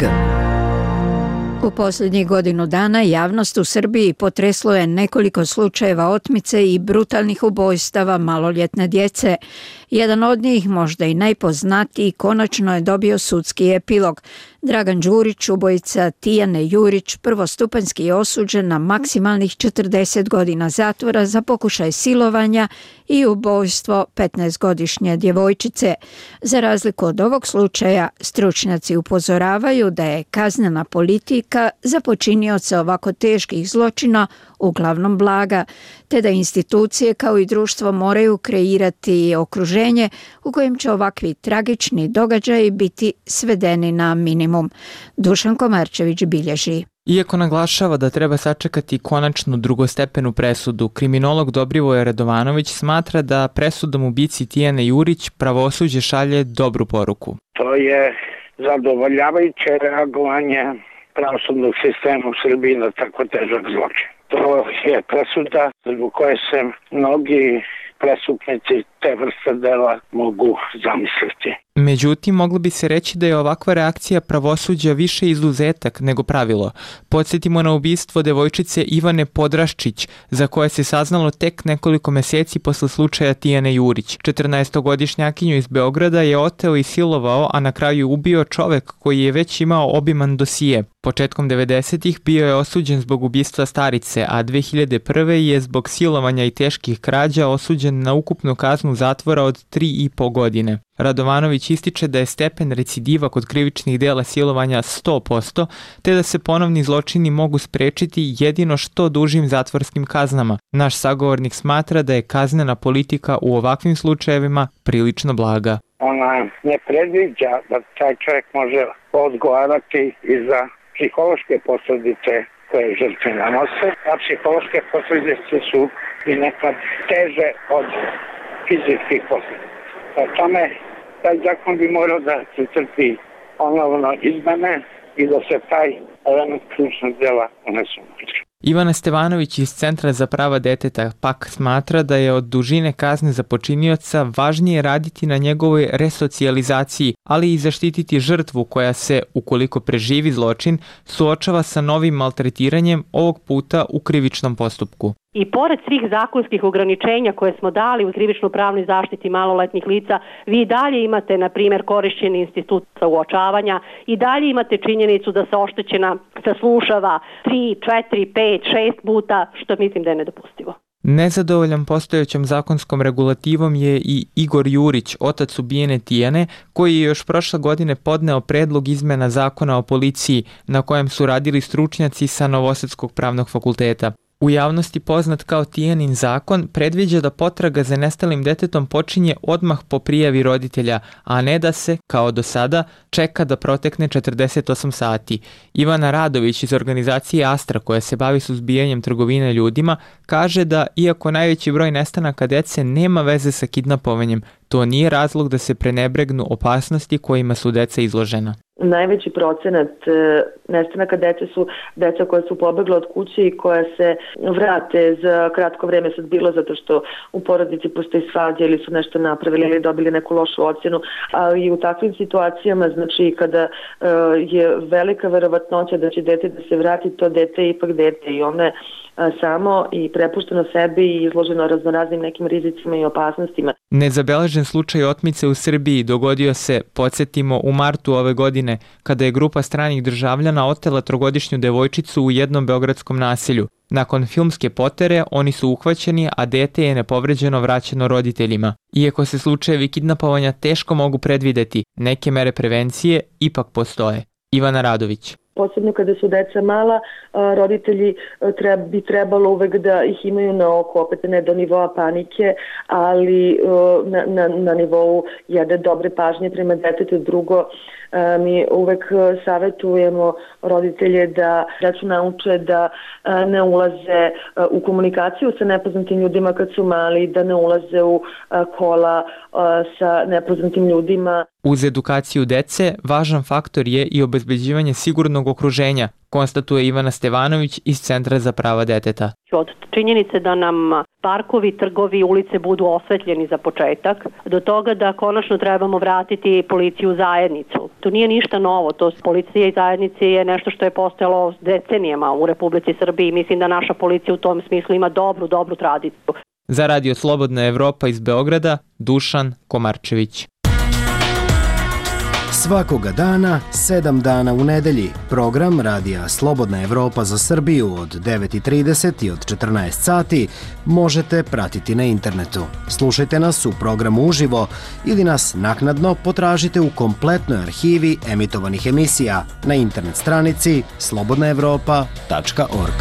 U posljednjih godinu dana javnost u Srbiji potreslo je nekoliko slučajeva otmice i brutalnih ubojstava maloljetne djece. Jedan od njih, možda i najpoznatiji, konačno je dobio sudski epilog. Dragan Đurić, ubojica Tijane Jurić, prvostupanjski je osuđen na maksimalnih 40 godina zatvora za pokušaj silovanja i ubojstvo 15-godišnje djevojčice. Za razliku od ovog slučaja, stručnjaci upozoravaju da je kaznena politika za počinioce ovako teških zločina uglavnom blaga, te da institucije kao i društvo moraju kreirati okruženje u kojem će ovakvi tragični događaji biti svedeni na minimum. Dušan Komarčević bilježi. Iako naglašava da treba sačekati konačnu drugostepenu presudu, kriminolog Dobrivoje Radovanović smatra da presudom ubici Tijane Jurić pravosuđe šalje dobru poruku. To je zadovoljavajuće reagovanje pravosudnog sistema u Srbiji na tako težak zločin. To je presuda zbog koje se mnogi prestupnici te vrste dela mogu zamisliti. Međutim, moglo bi se reći da je ovakva reakcija pravosuđa više izuzetak nego pravilo. Podsjetimo na ubistvo devojčice Ivane Podraščić, za koje se saznalo tek nekoliko meseci posle slučaja Tijane Jurić. 14-godišnjakinju iz Beograda je oteo i silovao, a na kraju ubio čovek koji je već imao obiman dosije. Početkom 90-ih bio je osuđen zbog ubistva starice, a 2001. je zbog silovanja i teških krađa osuđen na ukupnu kaznu zatvora od 3,5 godine. Radovanović ističe da je stepen recidiva kod krivičnih dela silovanja 100%, te da se ponovni zločini mogu sprečiti jedino što dužim zatvorskim kaznama. Naš sagovornik smatra da je kaznena politika u ovakvim slučajevima prilično blaga. Ona ne predviđa da taj čovjek može odgovarati i za psihološke posljedice koje žrtve nanose, a psihološke posljedice su i nekad teže od fizičkih posljedica. O tome, taj zakon bi morao da se crpi ponovno izmene i da se taj element ključnog dela unesu. Ivana Stevanović iz Centra za prava deteta pak smatra da je od dužine kazne za počinioca važnije raditi na njegovoj resocijalizaciji, ali i zaštititi žrtvu koja se, ukoliko preživi zločin, suočava sa novim maltretiranjem, ovog puta u krivičnom postupku. I pored svih zakonskih ograničenja koje smo dali u krivično-pravnoj zaštiti maloletnih lica, vi dalje imate, na primjer, korišćeni institut uočavanja i dalje imate činjenicu da se oštećena saslušava 3, 4, 5, 6 puta, što mislim da je nedopustivo. Nezadovoljan postojećom zakonskom regulativom je i Igor Jurić, otac ubijene Tijane, koji je još prošle godine podneo predlog izmena zakona o policiji, na kojem su radili stručnjaci sa Novosadskog pravnog fakulteta. U javnosti poznat kao Tijanin zakon predviđa da potraga za nestalim detetom počinje odmah po prijavi roditelja, a ne da se, kao do sada, čeka da protekne 48 sati. Ivana Radović iz organizacije Astra, koja se bavi suzbijanjem trgovine ljudima, kaže da, iako najveći broj nestanaka dece nema veze sa kidnapovanjem, to nije razlog da se prenebregnu opasnosti kojima su deca izložena. Najveći procenat nestanaka dece su deca koja su pobegla od kuće i koja se vrate za kratko vreme, sad bilo zato što u porodici postoji svađa ili su nešto napravili ili dobili neku lošu ocjenu, ali u takvim situacijama, znači kada je velika verovatnoća da će dete da se vrati, to dete je ipak dete i ono je samo i prepušteno sebi i izloženo raznoraznim nekim rizicima i opasnostima. Nezabeležen slučaj otmice u Srbiji dogodio se, podsjetimo, u martu ove godine, kada je grupa stranih državljana otela trogodišnju devojčicu u jednom beogradskom naselju. Nakon filmske potere oni su uhvaćeni, a dete je nepovređeno vraćeno roditeljima. Iako se slučajevi kidnapovanja teško mogu predvideti, neke mere prevencije ipak postoje. Ivana Radović. Posebno kada su deca mala, roditelji bi trebalo uvek da ih imaju na oko, opet ne do nivoa panike, ali na nivou jedne dobre pažnje prema detetu. Drugo, mi uvek savetujemo roditelje da decu nauče da ne ulaze u komunikaciju sa nepoznatim ljudima kad su mali, da ne ulaze u kola sa nepoznatim ljudima. Uz edukaciju dece, važan faktor je i obezbeđivanje sigurnog okruženja, konstatuje Ivana Stevanović iz Centra za prava deteta. Od činjenice da nam parkovi, trgovi, ulice budu osvetljeni za početak, do toga da konačno trebamo vratiti policiju u zajednicu. To nije ništa novo, to policija i zajednice je nešto što je postojalo decenijama u Republici Srbiji. Mislim da naša policija u tom smislu ima dobru tradiciju. Za Radio Slobodna Evropa iz Beograda, Dušan Komarčević. Svakoga dana, 7 dana u nedelji, program Radija Slobodna Evropa za Srbiju od 9:30 i od 14 sati možete pratiti na internetu. Slušajte nas u programu uživo ili nas naknadno potražite u kompletnoj arhivi emitovanih emisija na internet stranici slobodnaevropa.org.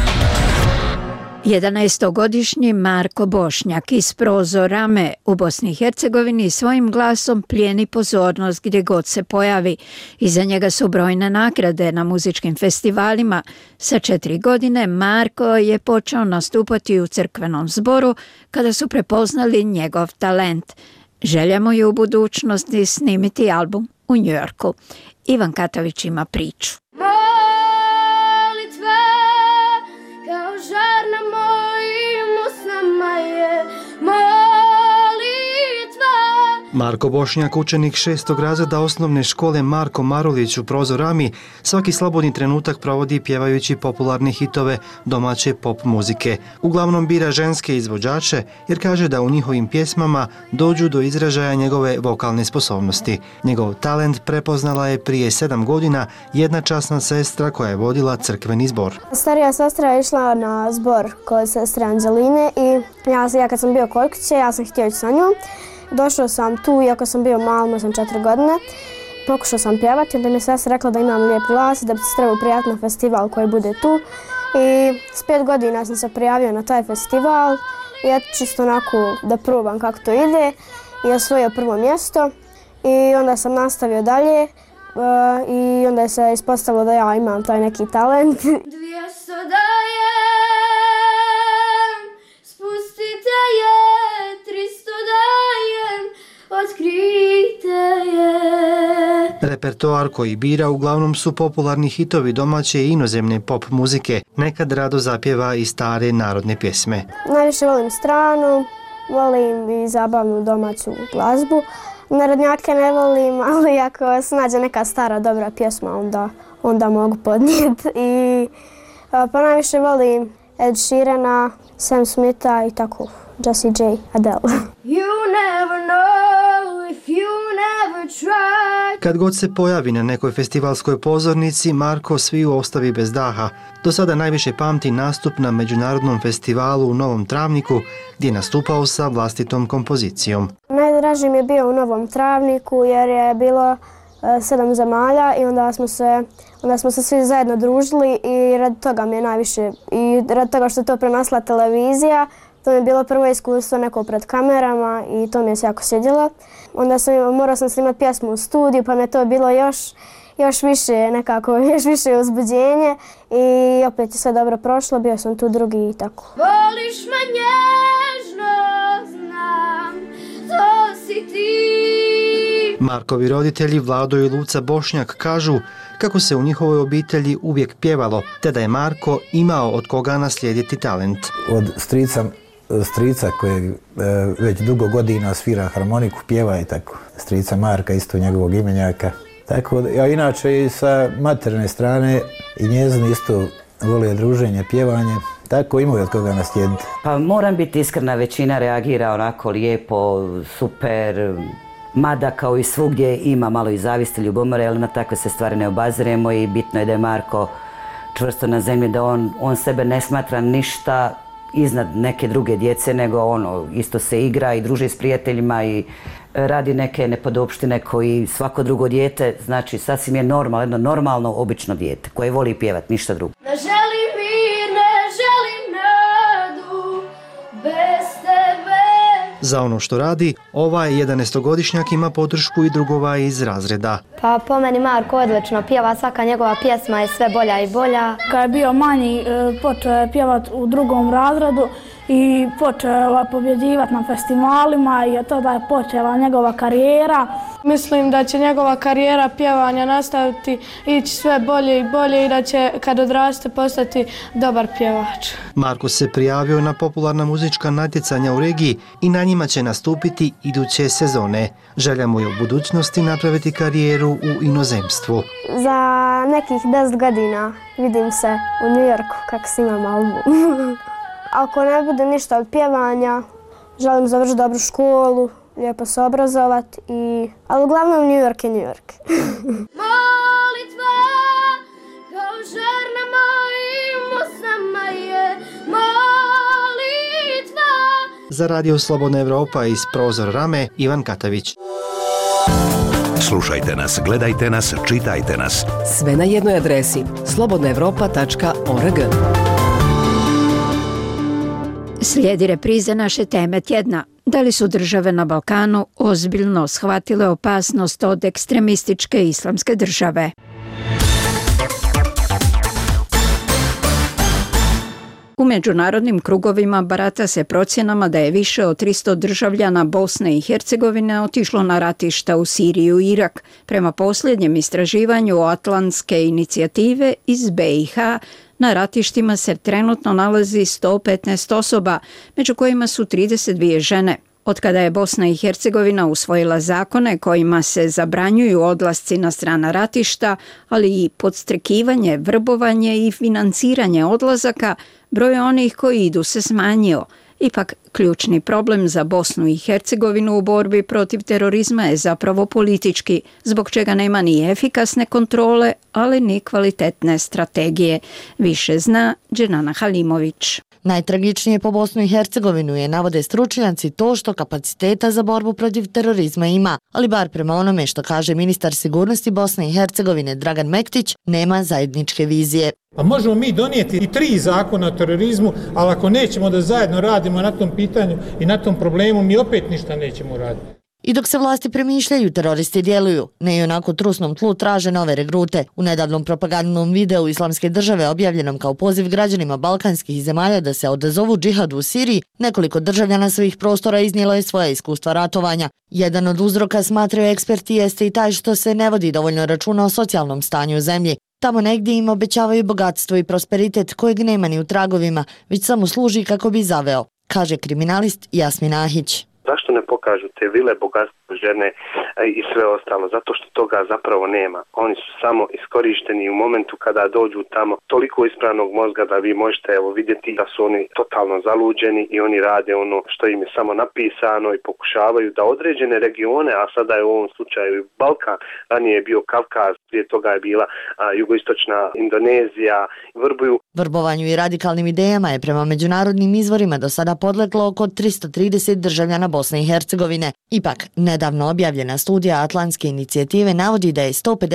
11-godišnji Marko Bošnjak iz Prozorame u Bosni i Hercegovini svojim glasom plijeni pozornost gdje god se pojavi. Iza njega su brojne nagrade na muzičkim festivalima. Sa 4 godine Marko je počeo nastupati u crkvenom zboru kada su prepoznali njegov talent. Želja mu je u budućnosti snimiti album u Njujorku. Ivan Katović ima priču. Marko Bošnjak, učenik 6. razreda osnovne škole Marko Marulić u Prozorami, svaki slobodni trenutak provodi pjevajući popularne hitove domaće pop muzike. Uglavnom bira ženske izvođače jer kaže da u njihovim pjesmama dođu do izražaja njegove vokalne sposobnosti. Njegov talent prepoznala je prije 7 godina jedna časna sestra koja je vodila crkveni zbor. Starija sestra je išla na zbor kod sestre Anđeline i ja kad sam bio kod kuće, ja sam htio ići sa njom. Došao sam tu, iako sam bio mal, imao sam 4 godine. Pokušao sam pjevati, onda mi je sestra rekla da imam lijep glas i da bi se trebao prijaviti na festival koji bude tu. I s 5 godina sam se prijavio na taj festival i eto čisto onako da probam kako to ide i osvojio prvo mjesto. I onda sam nastavio dalje i onda se ispostavilo da ja imam taj neki talent. 200 dajem, spustite je, 300 dajem, otkrite je. Repertoar koji bira uglavnom su popularni hitovi domaće i inozemne pop muzike. Nekad rado zapjeva i stare narodne pjesme. Najviše volim stranu, volim i zabavnu domaću glazbu. Narodnjake ne volim, ali ako se nađe neka stara dobra pjesma, onda mogu podnijeti. Pa najviše volim Ed Sheerana, Sam Smitha i tako, Jessie J, Adele. You never know if you never try. Kad god se pojavi na nekoj festivalskoj pozornici, Marko sviju ostavi bez daha. Do sada najviše pamti nastup na međunarodnom festivalu u Novom Travniku, gdje je nastupao sa vlastitom kompozicijom. Najdraži mi je bio u Novom Travniku jer je bilo 7 zemalja i onda smo se svi zajedno družili i radi toga mi je najviše, i radi toga što je to prenosila televizija, to mi je bilo prvo iskustvo neko pred kamerama i to mi je se jako svidjelo. Onda morao sam snimati pjesmu u studiju pa mi je to bilo još više nekako, još više uzbuđenje i opet je sve dobro prošlo, bio sam tu drugi i tako. Voliš me nježno, znam, to si Markovi roditelji Vlado i Luca Bošnjak kažu kako se u njihovoj obitelji uvijek pjevalo, te da je Marko imao od koga naslijediti talent. Od strica koji već dugo godina svira harmoniku, pjeva i tako. Strica Marka, isto njegovog imenjaka. Tako, a inače i sa materne strane i njezin isto vole druženje, pjevanje. Tako imaju od koga naslijediti. Pa moram biti iskrena, većina reagira onako lijepo, super, mada kao i svugdje ima malo i zavisti, ljubomore, ali na takve se stvari ne obaziremo i bitno je da je Marko čvrsto na zemlji, da on sebe ne smatra ništa iznad neke druge djece, nego isto se igra i druži s prijateljima i radi neke nepodopštine koji svako drugo dijete, znači sasvim je jedno normalno, obično dijete koje voli pjevati, ništa drugo. Ne želim mir, ne želim nadu, bez tebe. Za ono što radi, ovaj 11-godišnjak ima podršku i drugova iz razreda. Pa po meni Marko odlično pjeva, svaka njegova pjesma je sve bolja i bolja. Kad je bio manji, počeo je pjevati u 2. razredu i počeo je pobjeđivati na festivalima i od tada je počela njegova karijera. Mislim da će njegova karijera pjevanja nastaviti ići sve bolje i bolje i da će kad odraste postati dobar pjevač. Marko se prijavio na popularna muzička natjecanja u regiji i na njima će nastupiti iduće sezone. Želja mu je u budućnosti napraviti karijeru u inozemstvu. Za nekih 10 godina vidim se u New Yorku kako snimam album. Ako ne bude ništa od pjevanja, želim završiti dobru školu, lijepo se obrazovati, ali uglavnom New York je New York. Molitva kao žar na mojim usnama je molitva. Za Radio Slobodna Evropa iz Prozor Rame, Ivan Katavić. Slušajte nas, gledajte nas, čitajte nas. Sve na jednoj adresi slobodnaevropa.org. Slijedi repriza naše teme tjedna. Da li su države na Balkanu ozbiljno shvatile opasnost od ekstremističke islamske države? U međunarodnim krugovima barata se procjenama da je više od 300 državljana Bosne i Hercegovine otišlo na ratišta u Siriju i Irak. Prema posljednjem istraživanju Atlantske inicijative iz BiH, na ratištima se trenutno nalazi 115 osoba, među kojima su 32 žene. Otkada je Bosna i Hercegovina usvojila zakone kojima se zabranjuju odlasci na strana ratišta, ali i podstrekivanje, vrbovanje i financiranje odlazaka, broj onih koji idu se smanjio. Ipak, ključni problem za Bosnu i Hercegovinu u borbi protiv terorizma je zapravo politički, zbog čega nema ni efikasne kontrole, ali ni kvalitetne strategije. Više zna Dženana Halimović. Najtragičnije po Bosnu i Hercegovinu je, navode stručnjaci, to što kapaciteta za borbu protiv terorizma ima, ali bar prema onome što kaže ministar sigurnosti Bosne i Hercegovine Dragan Mektić, nema zajedničke vizije. Pa možemo mi donijeti i 3 zakona o terorizmu, ali ako nećemo da zajedno radimo na tom pitanju i na tom problemu, mi opet ništa nećemo raditi. I dok se vlasti premišljaju, teroristi djeluju. Ne i onako trusnom tlu traže nove regrute. U nedavnom propagandnom videu Islamske države objavljenom kao poziv građanima balkanskih zemalja da se odazovu džihadu u Siriji, nekoliko državljana svojih prostora iznijelo je svoje iskustva ratovanja. Jedan od uzroka, smatraju eksperti, jeste i taj što se ne vodi dovoljno računa o socijalnom stanju u zemlji. Tamo negdje im obećavaju bogatstvo i prosperitet kojeg nema ni u tragovima, već samo služi kako bi zaveo, kaže kriminalist Jasmin Ahić. Zašto ne pokažu te vile, bogatstvo, žene i sve ostalo? Zato što toga zapravo nema. Oni su samo iskorišteni u momentu kada dođu tamo toliko ispravnog mozga da vi možete vidjeti da su oni totalno zaluđeni i oni rade ono što im je samo napisano i pokušavaju da određene regione, a sada je u ovom slučaju Balkan, ranije je bio Kavkaz, prije toga je bila jugoistočna Indonezija, vrbuju. Vrbovanju i radikalnim idejama je prema međunarodnim izvorima do sada podleglo oko 330 državljana Bosne i Hercegovine. Ipak, nedavno objavljena studija Atlantske inicijative navodi da je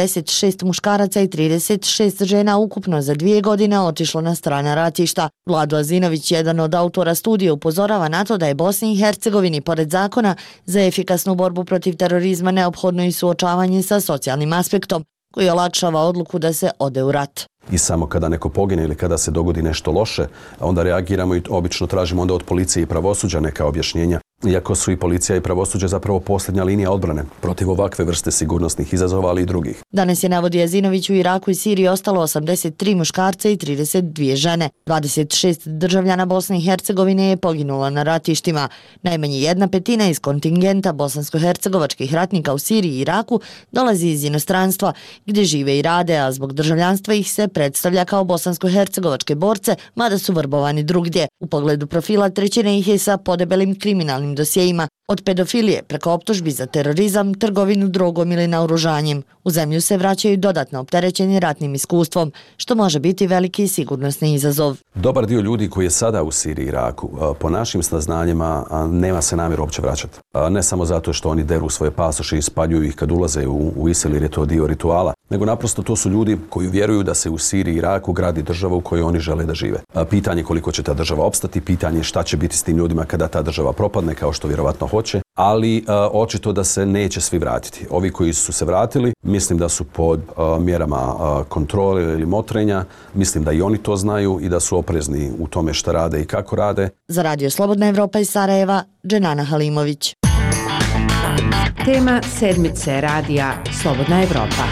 156 muškaraca i 36 žena ukupno za 2 godine otišlo na strana ratišta. Vlado Azinović, jedan od autora studije, upozorava na to da je Bosni i Hercegovini, pored zakona, za efikasnu borbu protiv terorizma neophodno i suočavanje sa socijalnim aspektom, koji olakšava odluku da se ode u rat. I samo kada neko pogine ili kada se dogodi nešto loše, onda reagiramo i obično tražimo onda od policije i pravosuđa neka objašnjenja. iako su i policija i pravosuđe zapravo posljednja linija odbrane protiv ovakve vrste sigurnosnih izazova, ali i drugih. Danas je, navodi Azinović, u Iraku i Siriji ostalo 83 muškarca i 32 žene. 26 državljana Bosne i Hercegovine je poginulo na ratištima. Najmanje 1/5 iz kontingenta bosansko-hercegovačkih ratnika u Siriji i Iraku dolazi iz inostranstva, gdje žive i rade, a zbog državljanstva ih se predstavlja kao bosansko-hercegovačke borce, mada su vrbovani drugdje. U pogledu profila 1/3 ih je sa podebelim kriminalnim dosjejima, od pedofilije preko optužbi za terorizam, trgovinu drogom ili naoružanjem. U zemlju se vraćaju dodatno opterećeni ratnim iskustvom, što može biti veliki sigurnosni izazov. Dobar dio ljudi koji je sada u Siriji i Iraku, po našim saznanjima, nema se namjeru uopće vraćati. Ne samo zato što oni deru svoje pasoše i spaljuju ih kad ulaze u ISIL jer je to dio rituala, nego naprosto to su ljudi koji vjeruju da se u Siriji i Iraku gradi država u kojoj oni žele da žive. Pitanje koliko će ta država opstati, pitanje šta će biti s tim ljudima kada ta država propadne, kao što vjerovatno hoće, ali očito da se neće svi vratiti. Ovi koji su se vratili, mislim da su pod mjerama kontrole ili motrenja, mislim da i oni to znaju i da su oprezni u tome šta rade i kako rade. Za Radio Slobodna Evropa iz Sarajeva, Dženana Halimović. Tema sedmice radija Slobodna Evropa.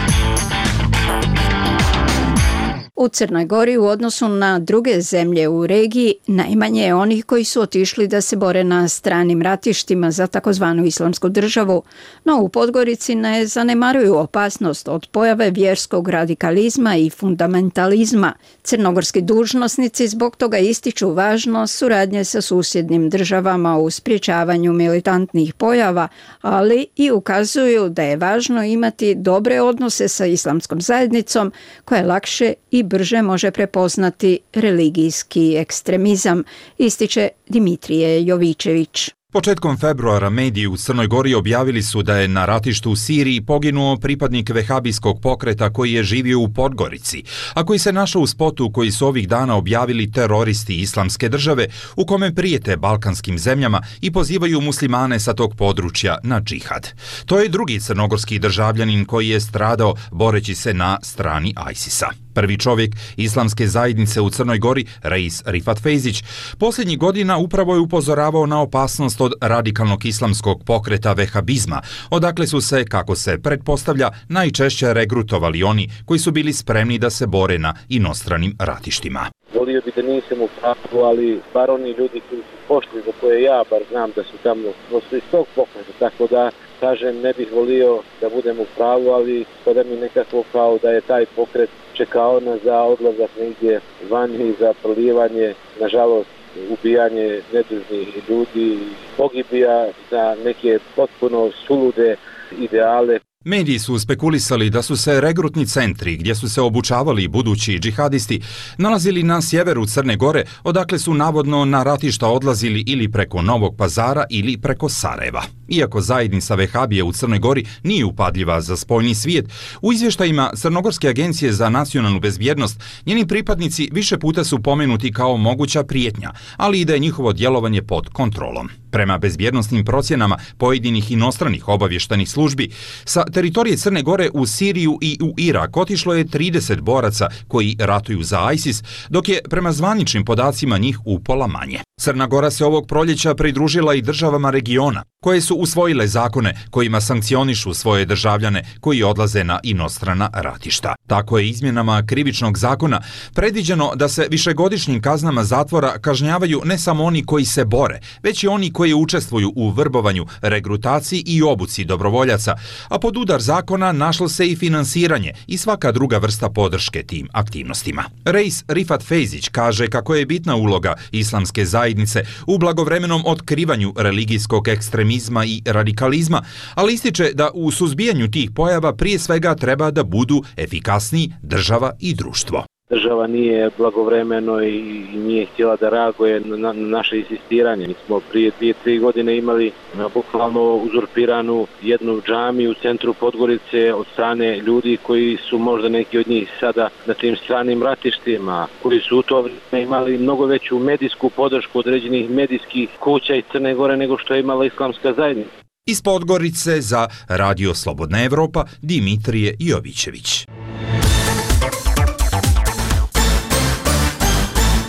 U Crnoj Gori u odnosu na druge zemlje u regiji najmanje je onih koji su otišli da se bore na stranim ratištima za takozvanu islamsku državu, no u Podgorici ne zanemaruju opasnost od pojave vjerskog radikalizma i fundamentalizma. Crnogorski dužnosnici zbog toga ističu važnost suradnje sa susjednim državama u sprječavanju militantnih pojava, ali i ukazuju da je važno imati dobre odnose sa islamskom zajednicom koja lakše i brže može prepoznati religijski ekstremizam, ističe Dimitrije Jovičević. Početkom februara mediji u Crnoj Gori objavili su da je na ratištu u Siriji poginuo pripadnik vehabijskog pokreta koji je živio u Podgorici, a koji se našao u spotu koji su ovih dana objavili teroristi islamske države u kome prijete balkanskim zemljama i pozivaju muslimane sa tog područja na džihad. To je drugi crnogorski državljanin koji je stradao boreći se na strani ISIS-a. Prvi čovjek islamske zajednice u Crnoj Gori, Reis Rifat Fejzić, posljednjih godina upravo je upozoravao na opasnost od radikalnog islamskog pokreta vehabizma, odakle su se, kako se pretpostavlja, najčešće regrutovali oni koji su bili spremni da se bore na inostranim ratištima. Volio bi da nisam u pravu, ali bar oni ljudi koji su pošli, za koje ja bar znam da su tamo iz tog pokreta, tako da kažem, ne bih volio da budem u pravu, ali kada mi nekako kao da je taj pokret čekao nas za odlazak negdje van i za prolivanje, nažalost, ubijanje nedužnih ljudi, pogibija za neke potpuno sulude ideale. Mediji su spekulisali da su se regrutni centri gdje su se obučavali budući džihadisti nalazili na sjeveru Crne Gore, odakle su navodno na ratišta odlazili ili preko Novog Pazara ili preko Sarajeva. Iako zajednica vehabije u Crnoj Gori nije upadljiva za spoljni svijet, u izvještajima Crnogorske agencije za nacionalnu bezbjednost njeni pripadnici više puta su pomenuti kao moguća prijetnja, ali i da je njihovo djelovanje pod kontrolom. Prema bezbjednosnim procjenama pojedinih inostranih obavještajnih službi, sa teritorije Crne Gore u Siriju i u Irak otišlo je 30 boraca koji ratuju za ISIS, dok je prema zvaničnim podacima njih upola manje. Crna Gora se ovog proljeća pridružila i državama regiona, koje su usvojile zakone kojima sankcionišu svoje državljane koji odlaze na inostrana ratišta. Tako je izmjenama krivičnog zakona predviđeno da se višegodišnjim kaznama zatvora kažnjavaju ne samo oni koji se bore, već i oni koji učestvuju u vrbovanju, regrutaciji i obuci dobrovoljaca, a pod udar zakona našlo se i finansiranje i svaka druga vrsta podrške tim aktivnostima. Reis Rifat Fejzić kaže kako je bitna uloga islamske zajednice u blagovremenom otkrivanju religijskog ekstremizma i radikalizma, ali ističe da u suzbijanju tih pojava prije svega treba da budu efikasniji država i društvo. Država nije blagovremeno i nije htjela da reaguje na naše insistiranje. Mi smo prije 2-3 godine imali bukvalno uzurpiranu jednu džamiju u centru Podgorice od strane ljudi koji su možda neki od njih sada na tim stranim ratištima, koji su u to vrijeme imali mnogo veću medijsku podršku određenih medijskih kuća iz Crne Gore nego što je imala islamska zajednica. Iz Podgorice za Radio Slobodna Evropa, Dimitrije Jovičević.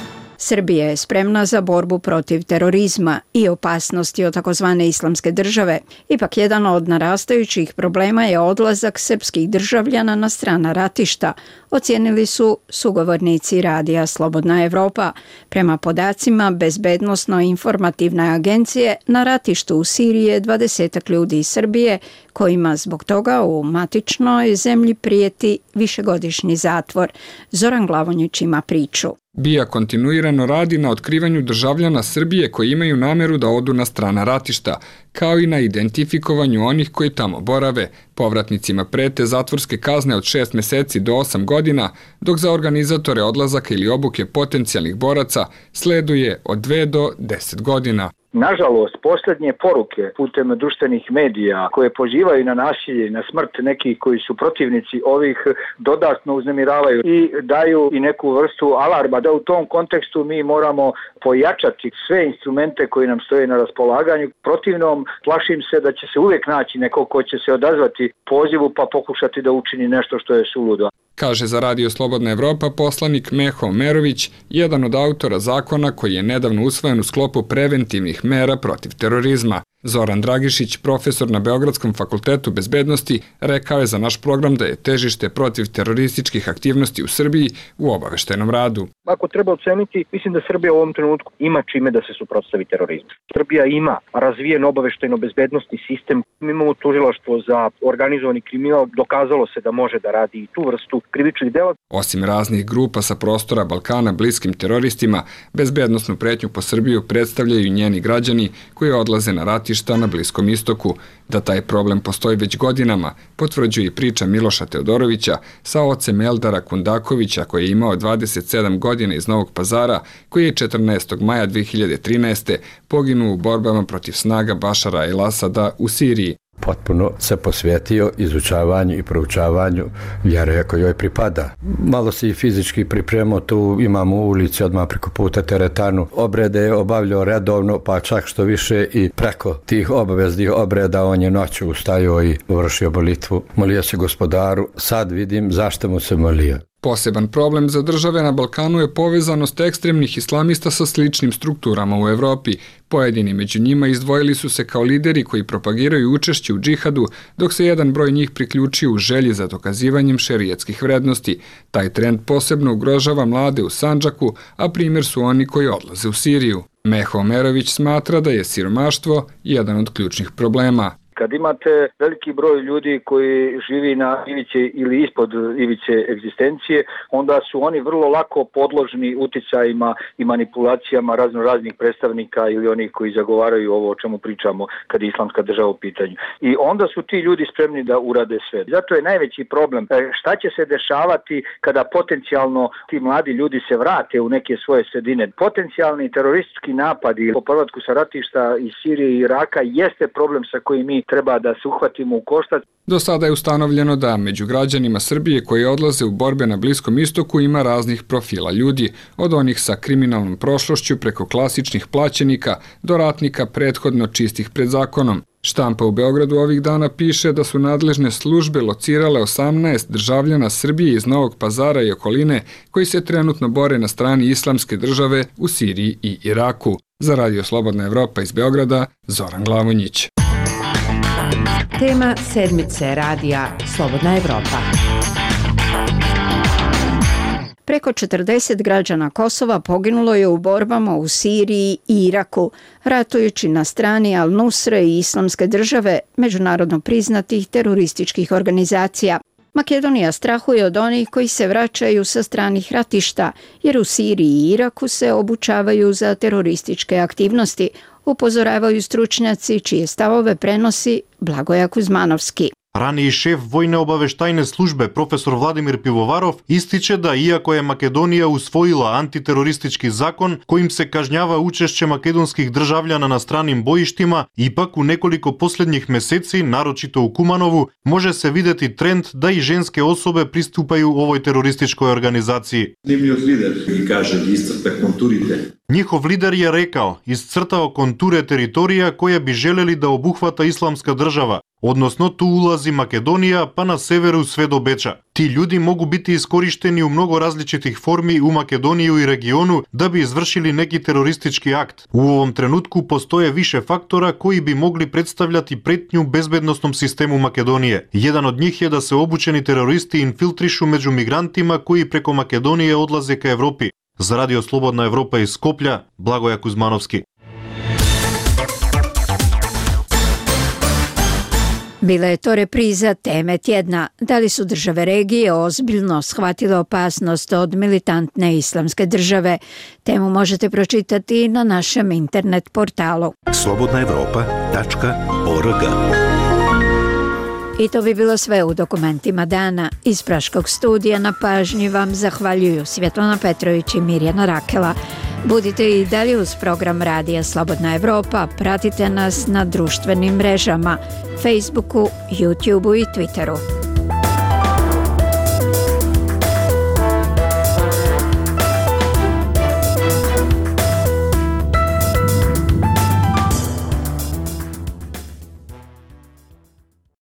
Srbija je spremna za borbu protiv terorizma i opasnosti od takozvane islamske države. Ipak jedan od narastajućih problema je odlazak srpskih državljana na strana ratišta, ocijenili su sugovornici radija Slobodna Evropa. Prema podacima Bezbednosno-informativne agencije, na ratištu u Siriji je 20 ljudi iz Srbije kojima zbog toga u matičnoj zemlji prijeti višegodišnji zatvor. Zoran Glavonjić ima priču. BIA kontinuirano radi na otkrivanju državljana Srbije koji imaju nameru da odu na strana ratišta, kao i na identifikovanju onih koji tamo borave. Povratnicima prete zatvorske kazne od 6 meseci do 8 godina, dok za organizatore odlazaka ili obuke potencijalnih boraca sleduje od 2 do 10 godina. Nažalost, posljednje poruke putem društvenih medija koje pozivaju na nasilje, na smrt nekih koji su protivnici ovih dodatno uznemiravaju i daju i neku vrstu alarma da u tom kontekstu mi moramo pojačati sve instrumente koji nam stoje na raspolaganju. Protivnom, plašim se da će se uvijek naći neko ko će se odazvati pozivu pa pokušati da učini nešto što je suludo. Kaže za Radio Slobodna Evropa poslanik Meho Omerović, jedan od autora zakona koji je nedavno usvojen u sklopu preventivnih mera protiv terorizma. Zoran Dragišić, profesor na Beogradskom fakultetu bezbednosti, rekao je za naš program da je težište protiv terorističkih aktivnosti u Srbiji u obaveštajnom radu. Ako treba oceniti, mislim da Srbija u ovom trenutku ima čime da se suprotstavi terorizmu. Srbija ima razvijen obaveštajno-bezbednosni sistem. Mi imamo tužilaštvo za organizovani kriminal, dokazalo se da može da radi i tu vrstu krivičnih dela. Osim raznih grupa sa prostora Balkana bliskim teroristima, bezbednosnu pretnju po Srbiju predstavljaju njeni građani koji odlaze na ratišta na Bliskom istoku. Da taj problem postoji već godinama, potvrđuje i priča Miloša Teodorovića sa ocem Eldara Kundakovića koji je imao 27 godina iz Novog Pazara, koji je 14. maja 2013. poginuo u borbama protiv snaga Bašara el-Asada u Siriji. Potpuno se posvetio izučavanju i proučavanju vjere kojoj pripada. Malo se i fizički pripremao, tu imamo u ulici odmah preko puta teretanu. Obrede je obavljao redovno, pa čak što više i preko tih obaveznih obreda on je noću ustajao i vršio molitvu. Molio se Gospodaru, sad vidim zašto mu se molio. Poseban problem za države na Balkanu je povezanost ekstremnih islamista sa sličnim strukturama u Evropi. Pojedini među njima izdvojili su se kao lideri koji propagiraju učešće u džihadu, dok se jedan broj njih priključio u želji za dokazivanjem šerijatskih vrednosti. Taj trend posebno ugrožava mlade u Sandžaku, a primjer su oni koji odlaze u Siriju. Meho Omerović smatra da je siromaštvo jedan od ključnih problema. Kad imate veliki broj ljudi koji živi na ivici ili ispod ivice egzistencije, onda su oni vrlo lako podložni uticajima i manipulacijama raznih predstavnika ili onih koji zagovaraju ovo o čemu pričamo kad je islamska država u pitanju. I onda su ti ljudi spremni da urade sve. Zato je najveći problem šta će se dešavati kada potencijalno ti mladi ljudi se vrate u neke svoje sredine. Potencijalni teroristički napadi po povratku sa ratišta iz Sirije i Iraka jeste problem sa kojim mi treba da se uhvatimo u koštac. Do sada je ustanovljeno da među građanima Srbije koji odlaze u borbe na Bliskom istoku ima raznih profila ljudi, od onih sa kriminalnom prošlošću preko klasičnih plaćenika do ratnika prethodno čistih pred zakonom. Štampa u Beogradu ovih dana piše da su nadležne službe locirale 18 državljana Srbije iz Novog Pazara i okoline koji se trenutno bore na strani islamske države u Siriji i Iraku. Za Radio Slobodna Evropa iz Beograda, Zoran Glavonjić. Tema sedmice radija Slobodna Evropa. Preko 40 građana Kosova poginulo je u borbama u Siriji i Iraku, ratujući na strani Al-Nusre i Islamske države, međunarodno priznatih terorističkih organizacija. Makedonija strahuje od onih koji se vraćaju sa stranih ratišta, jer u Siriji i Iraku se obučavaju za terorističke aktivnosti, upozoravaju stručnjaci čije stavove prenosi Blagoja Kuzmanovski. Raniji šef Vojne obaveštajne službe profesor Vladimir Pivovarov ističe da iako je Makedonija usvojila antiteroristički zakon kojim se kažnjava učešće makedonskih državljana na stranim bojištima, ipak u nekoliko posljednjih meseci, naročito u Kumanovu, može se vidjeti trend da i ženske osobe pristupaju ovoj terorističkoj organizaciji. Zanimljiv lider i kaže iscrta konturite. Njihov lider je rekao, iscrtao konture teritorija koje bi željeli da obuhvata islamska država. односно ту улази Македонија па на северу све до Беча. Ти људи могу бити искориштени у многу различитих форми у Македонија и региону да би извршили неки терористички акт. У овом тренутку постоje више фактора кои би могли представљати претњу безбедносном систему Македонија. Еден од нив е да се обучени терористи инфилтришу меѓу мигрантима кои преко Македонија одлазе ка Европи. За Радио Слободна Европа из Скопља, Благоја Кузмановски. Bila je to repriza teme tjedna. Da li su države regije ozbiljno shvatile opasnost od militantne islamske države? Temu možete pročitati na našem internet portalu. slobodnaevropa.org. I to bi bilo sve u dokumentima dana. Iz Praškog studija na pažnji vam zahvaljuju Svjetlana Petrović i Mirjana Rakela. Budite i dalje uz program Radija Slobodna Evropa. Pratite nas na društvenim mrežama, Facebooku, YouTubeu i Twitteru.